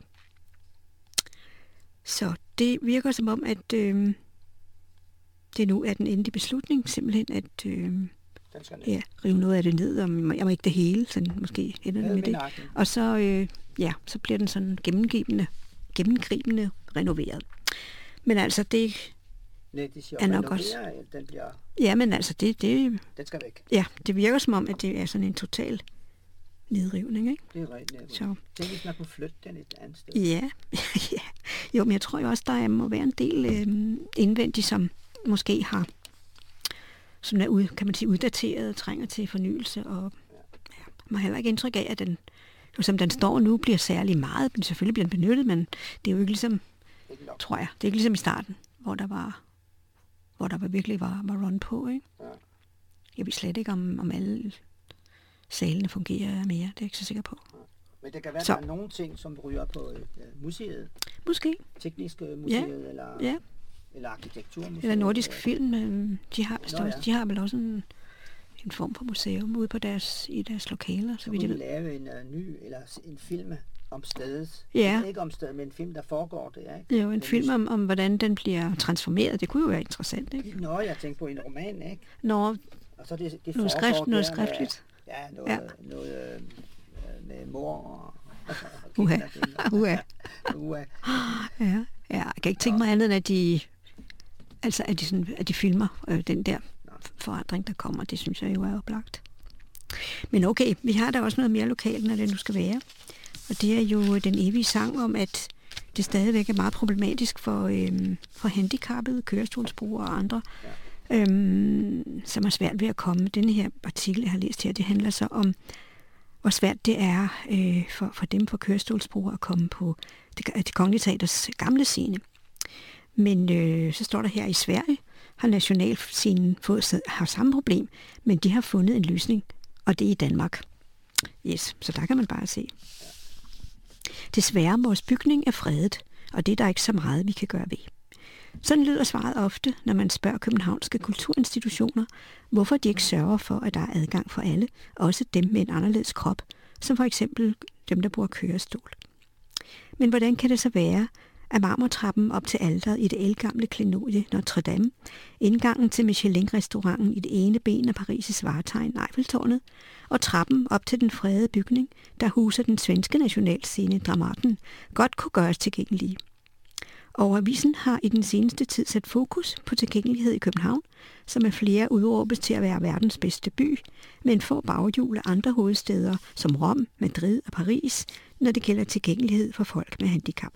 Så det virker som om, at øh, det nu er den endelige beslutning, simpelthen at øh, ja, rive noget af det ned, om jeg må ikke det hele, sådan måske ender det med det. Og så, øh, ja, så bliver den sådan gennemgribende, gennemgribende renoveret. Men altså, det Nej, de siger, er nok renovere, også... Den bliver... Ja, men altså, det, det... Den skal væk. Ja, det virker som om, at det er sådan en total nedrivning, ikke? Det er rigtigt. Så. Tænk, hvis man kunne flytte den et andet sted. Ja, ja. Jo, men jeg tror jo også, der må være en del øh, indvendigt, som måske har, som er ud, kan man sige, uddateret, trænger til fornyelse, og ja, man har heller ikke indtryk af, at den, som den står nu, bliver særlig meget, men selvfølgelig bliver den benyttet, men det er jo ikke ligesom, Ikke tror jeg, det er ikke ligesom i starten, hvor der var, hvor der var virkelig var, var run på, ikke? Ja. Jeg ved slet ikke, om, om alle salene fungerer mere, det er jeg ikke så sikker på. Men det kan være, at Så. der er nogle ting, som ryger på uh, museet. Måske. Tekniske museet, Ja. eller, Ja. eller arkitekturmuseet. Eller Nordisk øh, Film, øh, de har, Nå, ja. de har vel også en, en form for museum ude på deres, i deres lokaler, så Så vidt kunne jeg vi ved. lave en uh, ny, eller s- en film om stedet. Ja. Ikke om stedet, men en film, der foregår det, ikke? Jo, en Det er film om, om, hvordan den bliver transformeret. Det kunne jo være interessant, ikke? Nå, jeg tænkte på en roman, ikke? Når Og så det, det noget, foregår skrift, noget der skriftligt. Med, ja, noget, Ja. ja. noget øh, med mor og... og Uha. kidnapping. Uha. Uha. Ja, ja, jeg kan ikke tænke mig andet end, at de, altså, at de, sådan, at de filmer øh, den der forandring, der kommer. Det synes jeg jo er oplagt. Men okay, vi har da også noget mere lokalt, når det nu skal være. Og det er jo den evige sang om, at det stadigvæk er meget problematisk for, øhm, for handicappede, kørestolsbrugere og andre øhm, som er svært ved at komme. Denne her artikel, jeg har læst her, det handler så om, hvor svært det er øh, for, for dem på kørestolsbrugere at komme på det, det Kongelige Teaters gamle scene. Men øh, så står der her, i Sverige har nationalscenen fået har samme problem, men de har fundet en løsning, og det er i Danmark. Yes, så der kan man bare se. Desværre, vores bygning er fredet, og det er der ikke så meget, vi kan gøre ved. Sådan lyder svaret ofte, når man spørger københavnske kulturinstitutioner, hvorfor de ikke sørger for, at der er adgang for alle, også dem med en anderledes krop, som for eksempel dem, der bruger kørestol. Men hvordan kan det så være, at marmortrappen op til alteret i det ældgamle klenodie Notre Dame, indgangen til Michelin-restauranten i det ene ben af Paris' vartegn Eiffeltårnet, og trappen op til den fredede bygning, der huser den svenske nationalscene Dramaten, godt kunne gøres tilgængelige. Og avisen har i den seneste tid sat fokus på tilgængelighed i København, som er flere udråbes til at være verdens bedste by, men få baghjul af andre hovedsteder som Rom, Madrid og Paris, når det gælder tilgængelighed for folk med handicap.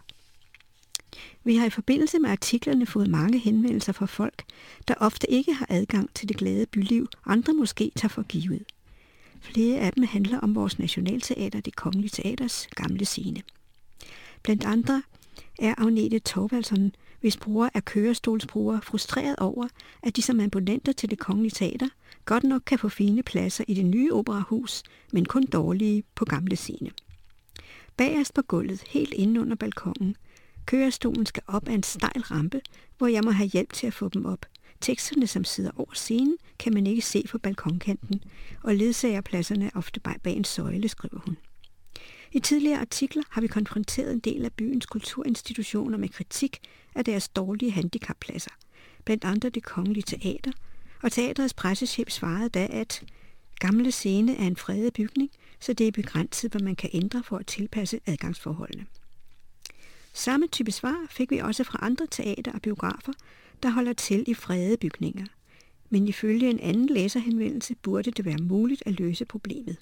Vi har i forbindelse med artiklerne fået mange henvendelser fra folk, der ofte ikke har adgang til det glade byliv, andre måske tager for givet. Flere af dem handler om vores nationalteater, det Kongelige Teaters gamle scene. Blandt andre er Agnete Thorvaldsson, hvis brugere er kørestolsbrugere, frustreret over, at de som abonnenter til det Kongelige Teater godt nok kan få fine pladser i det nye operahus, men kun dårlige på gamle scene. Bagerst på gulvet, helt inde under balkonen, kørestolen skal op ad en stejl rampe, hvor jeg må have hjælp til at få dem op. Teksterne, som sidder over scenen, kan man ikke se fra balkonkanten, og ledsagerpladserne er ofte bag en søjle, skriver hun. I tidligere artikler har vi konfronteret en del af byens kulturinstitutioner med kritik af deres dårlige handicappladser, blandt andre det Kongelige Teater, og teaterets pressechef svarede da, at gamle scene er en fredet bygning, så det er begrænset, hvad man kan ændre for at tilpasse adgangsforholdene. Samme type svar fik vi også fra andre teater og biografer, der holder til i fredede bygninger. Men ifølge en anden læserhenvendelse burde det være muligt at løse problemet.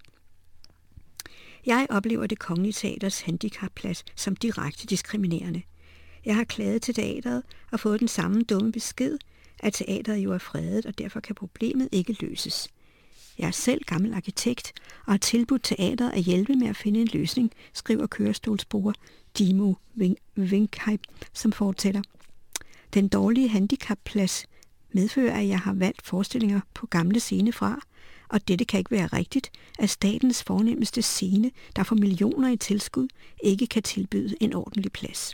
Jeg oplever det Kongelige Teaters handicapplads som direkte diskriminerende. Jeg har klaget til teateret og fået den samme dumme besked, at teateret jo er fredet, og derfor kan problemet ikke løses. Jeg er selv gammel arkitekt og har tilbudt teateret at hjælpe med at finde en løsning, skriver kørestolsbruger Dimo Winkheim, som fortæller. Den dårlige handicapplads medfører, at jeg har valgt forestillinger på gamle scene fra, og dette kan ikke være rigtigt, at statens fornemmeste scene, der får millioner i tilskud, ikke kan tilbyde en ordentlig plads.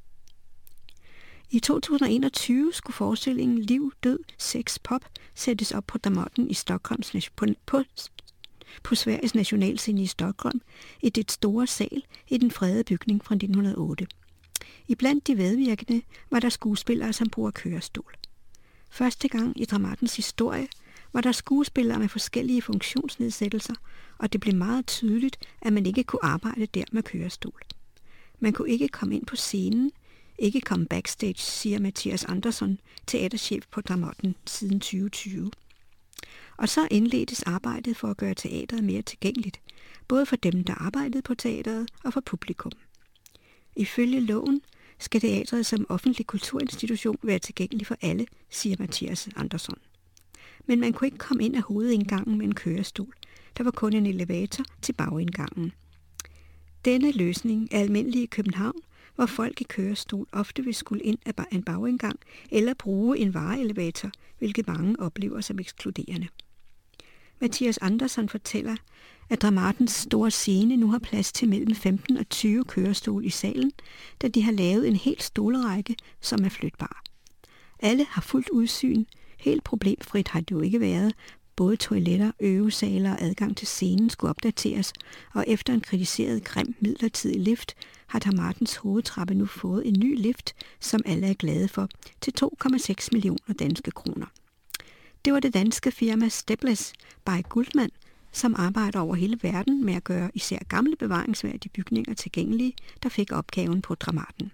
I to tusind og enogtyve skulle forestillingen Liv, Død, Sex, Pop sættes op på Dramaten i Stockholms, på, på, på Sveriges nationalscene i Stockholm, i det store sal i den fredede bygning fra nitten hundrede og otte. Iblandt de medvirkende var der skuespillere, som bruger kørestol. Første gang i Dramatens historie var der skuespillere med forskellige funktionsnedsættelser, og det blev meget tydeligt, at man ikke kunne arbejde der med kørestol. Man kunne ikke komme ind på scenen, ikke komme backstage, siger Mathias Andersson, teaterchef på Dramaten siden tyve tyve. Og så indledtes arbejdet for at gøre teateret mere tilgængeligt, både for dem, der arbejdede på teateret og for publikum. Ifølge loven skal teatret som offentlig kulturinstitution være tilgængelig for alle, siger Mathias Andersson. Men man kunne ikke komme ind af hovedindgangen med en kørestol. Der var kun en elevator til bagindgangen. Denne løsning er almindelig i København, hvor folk i kørestol ofte vil skulle ind af en bagindgang eller bruge en vareelevator, hvilket mange oplever som ekskluderende. Mathias Andersson fortæller, at Dramatens store scene nu har plads til mellem femten og tyve kørestol i salen, da de har lavet en hel stolrække, som er flytbar. Alle har fuldt udsyn. Helt problemfrit har det jo ikke været. Både toiletter, øvesaler og adgang til scenen skulle opdateres, og efter en kritiseret grim midlertidig lift har Dramatens hovedtrappe nu fået en ny lift, som alle er glade for, til to komma seks millioner danske kroner. Det var det danske firma Stepless by Guldman, som arbejder over hele verden med at gøre især gamle bevaringsværdige bygninger tilgængelige, der fik opgaven på Dramaten.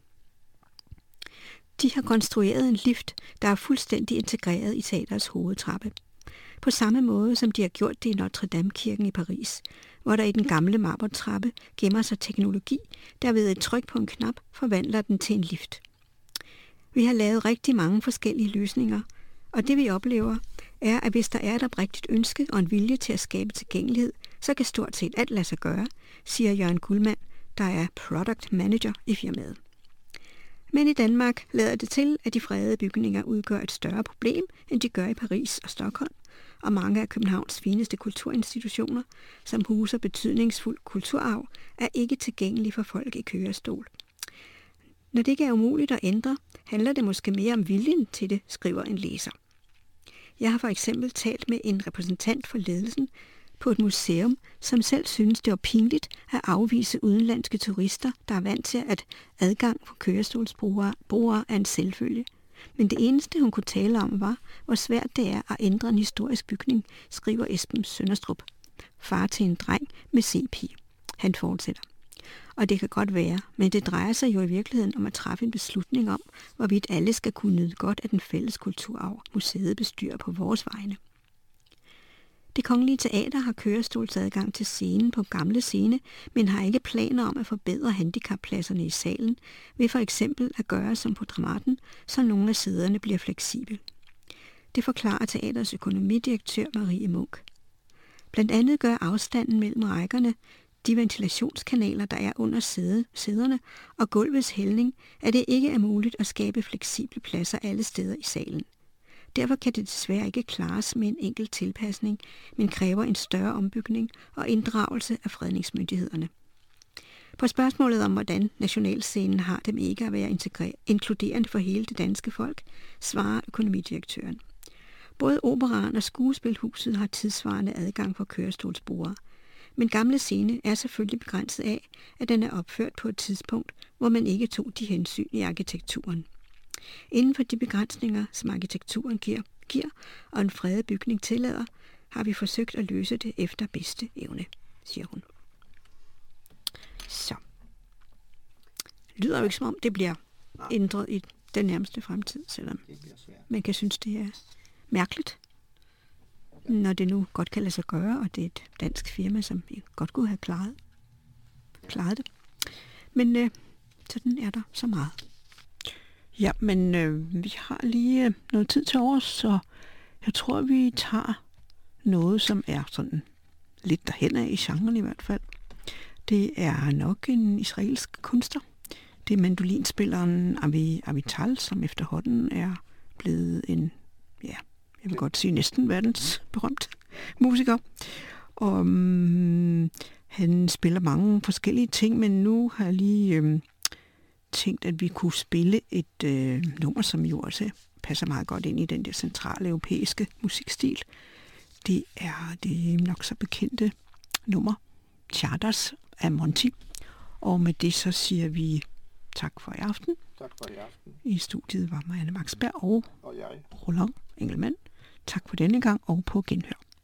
De har konstrueret en lift, der er fuldstændig integreret i teaterets hovedtrappe. På samme måde som de har gjort det i Notre Dame-kirken i Paris, hvor der i den gamle marmortrappe gemmer sig teknologi, der ved et tryk på en knap forvandler den til en lift. Vi har lavet rigtig mange forskellige løsninger, Og det vi oplever, er, at hvis der er et oprigtigt ønske og en vilje til at skabe tilgængelighed, så kan stort set alt lade sig gøre, siger Jørgen Kuhlmann, der er product manager i firmaet. Men i Danmark lader det til, at de fredede bygninger udgør et større problem, end de gør i Paris og Stockholm, og mange af Københavns fineste kulturinstitutioner, som huser betydningsfuld kulturarv, er ikke tilgængelige for folk i kørestol. Når det ikke er umuligt at ændre, handler det måske mere om viljen til det, skriver en læser. Jeg har for eksempel talt med en repræsentant for ledelsen på et museum, som selv synes, det var pinligt at afvise udenlandske turister, der er vant til, at adgang for kørestolsbrugere brugere er en selvfølge. Men det eneste, hun kunne tale om, var, hvor svært det er at ændre en historisk bygning, skriver Esben Sønderstrup, far til en dreng med C P. Han fortsætter. Og det kan godt være, men det drejer sig jo i virkeligheden om at træffe en beslutning om, hvorvidt alle skal kunne nyde godt af den fælles kulturarv, museet bestyrer på vores vegne. Det Kongelige Teater har kørestolsadgang til scenen på Gamle Scene, men har ikke planer om at forbedre handicappladserne i salen, ved for eksempel at gøre som på Dramaten, så nogle af sæderne bliver fleksible. Det forklarer teaterets økonomidirektør Marie Munk. Blandt andet gør afstanden mellem rækkerne, de ventilationskanaler, der er under sæde, sæderne og gulvets hældning, at det ikke er muligt at skabe fleksible pladser alle steder i salen. Derfor kan det desværre ikke klares med en enkelt tilpasning, men kræver en større ombygning og inddragelse af fredningsmyndighederne. På spørgsmålet om, hvordan nationalscenen har dem ikke at være inkluderende for hele det danske folk, svarer økonomidirektøren. Både Operaen og Skuespilhuset har tidsvarende adgang for kørestolsbrugere, men Gamle Scene er selvfølgelig begrænset af, at den er opført på et tidspunkt, hvor man ikke tog de hensyn i arkitekturen. Inden for de begrænsninger, som arkitekturen giver, giver og en fredet bygning tillader, har vi forsøgt at løse det efter bedste evne, siger hun. Så. Lyder jo ikke som om, det bliver Nej. ændret i den nærmeste fremtid, selvom Det bliver svært. man kan synes, det er mærkeligt, når det nu godt kan lade sig gøre, og det er et dansk firma, som vi godt kunne have klaret, klaret det. Men øh, sådan er der så meget. Ja, men øh, vi har lige øh, noget tid til overs, så jeg tror, vi tager noget, som er sådan lidt derhen af i genren i hvert fald. Det er nok en israelsk kunstner. Det er mandolinspilleren Avi Avital, som efterhånden er blevet en, ja, jeg vil godt sige næsten verdens berømt musiker. Og um, han spiller mange forskellige ting, men nu har jeg lige øh, tænkt, at vi kunne spille et øh, nummer, som jo også passer meget godt ind i den der centrale europæiske musikstil. Det er det nok så bekendte nummer, Charters af Monty. Og med det så siger vi tak for i aften. Tak for i aften. I studiet var Marianne Maxberg og Og jeg. Roland Engelmann. Tak for denne gang og på genhør.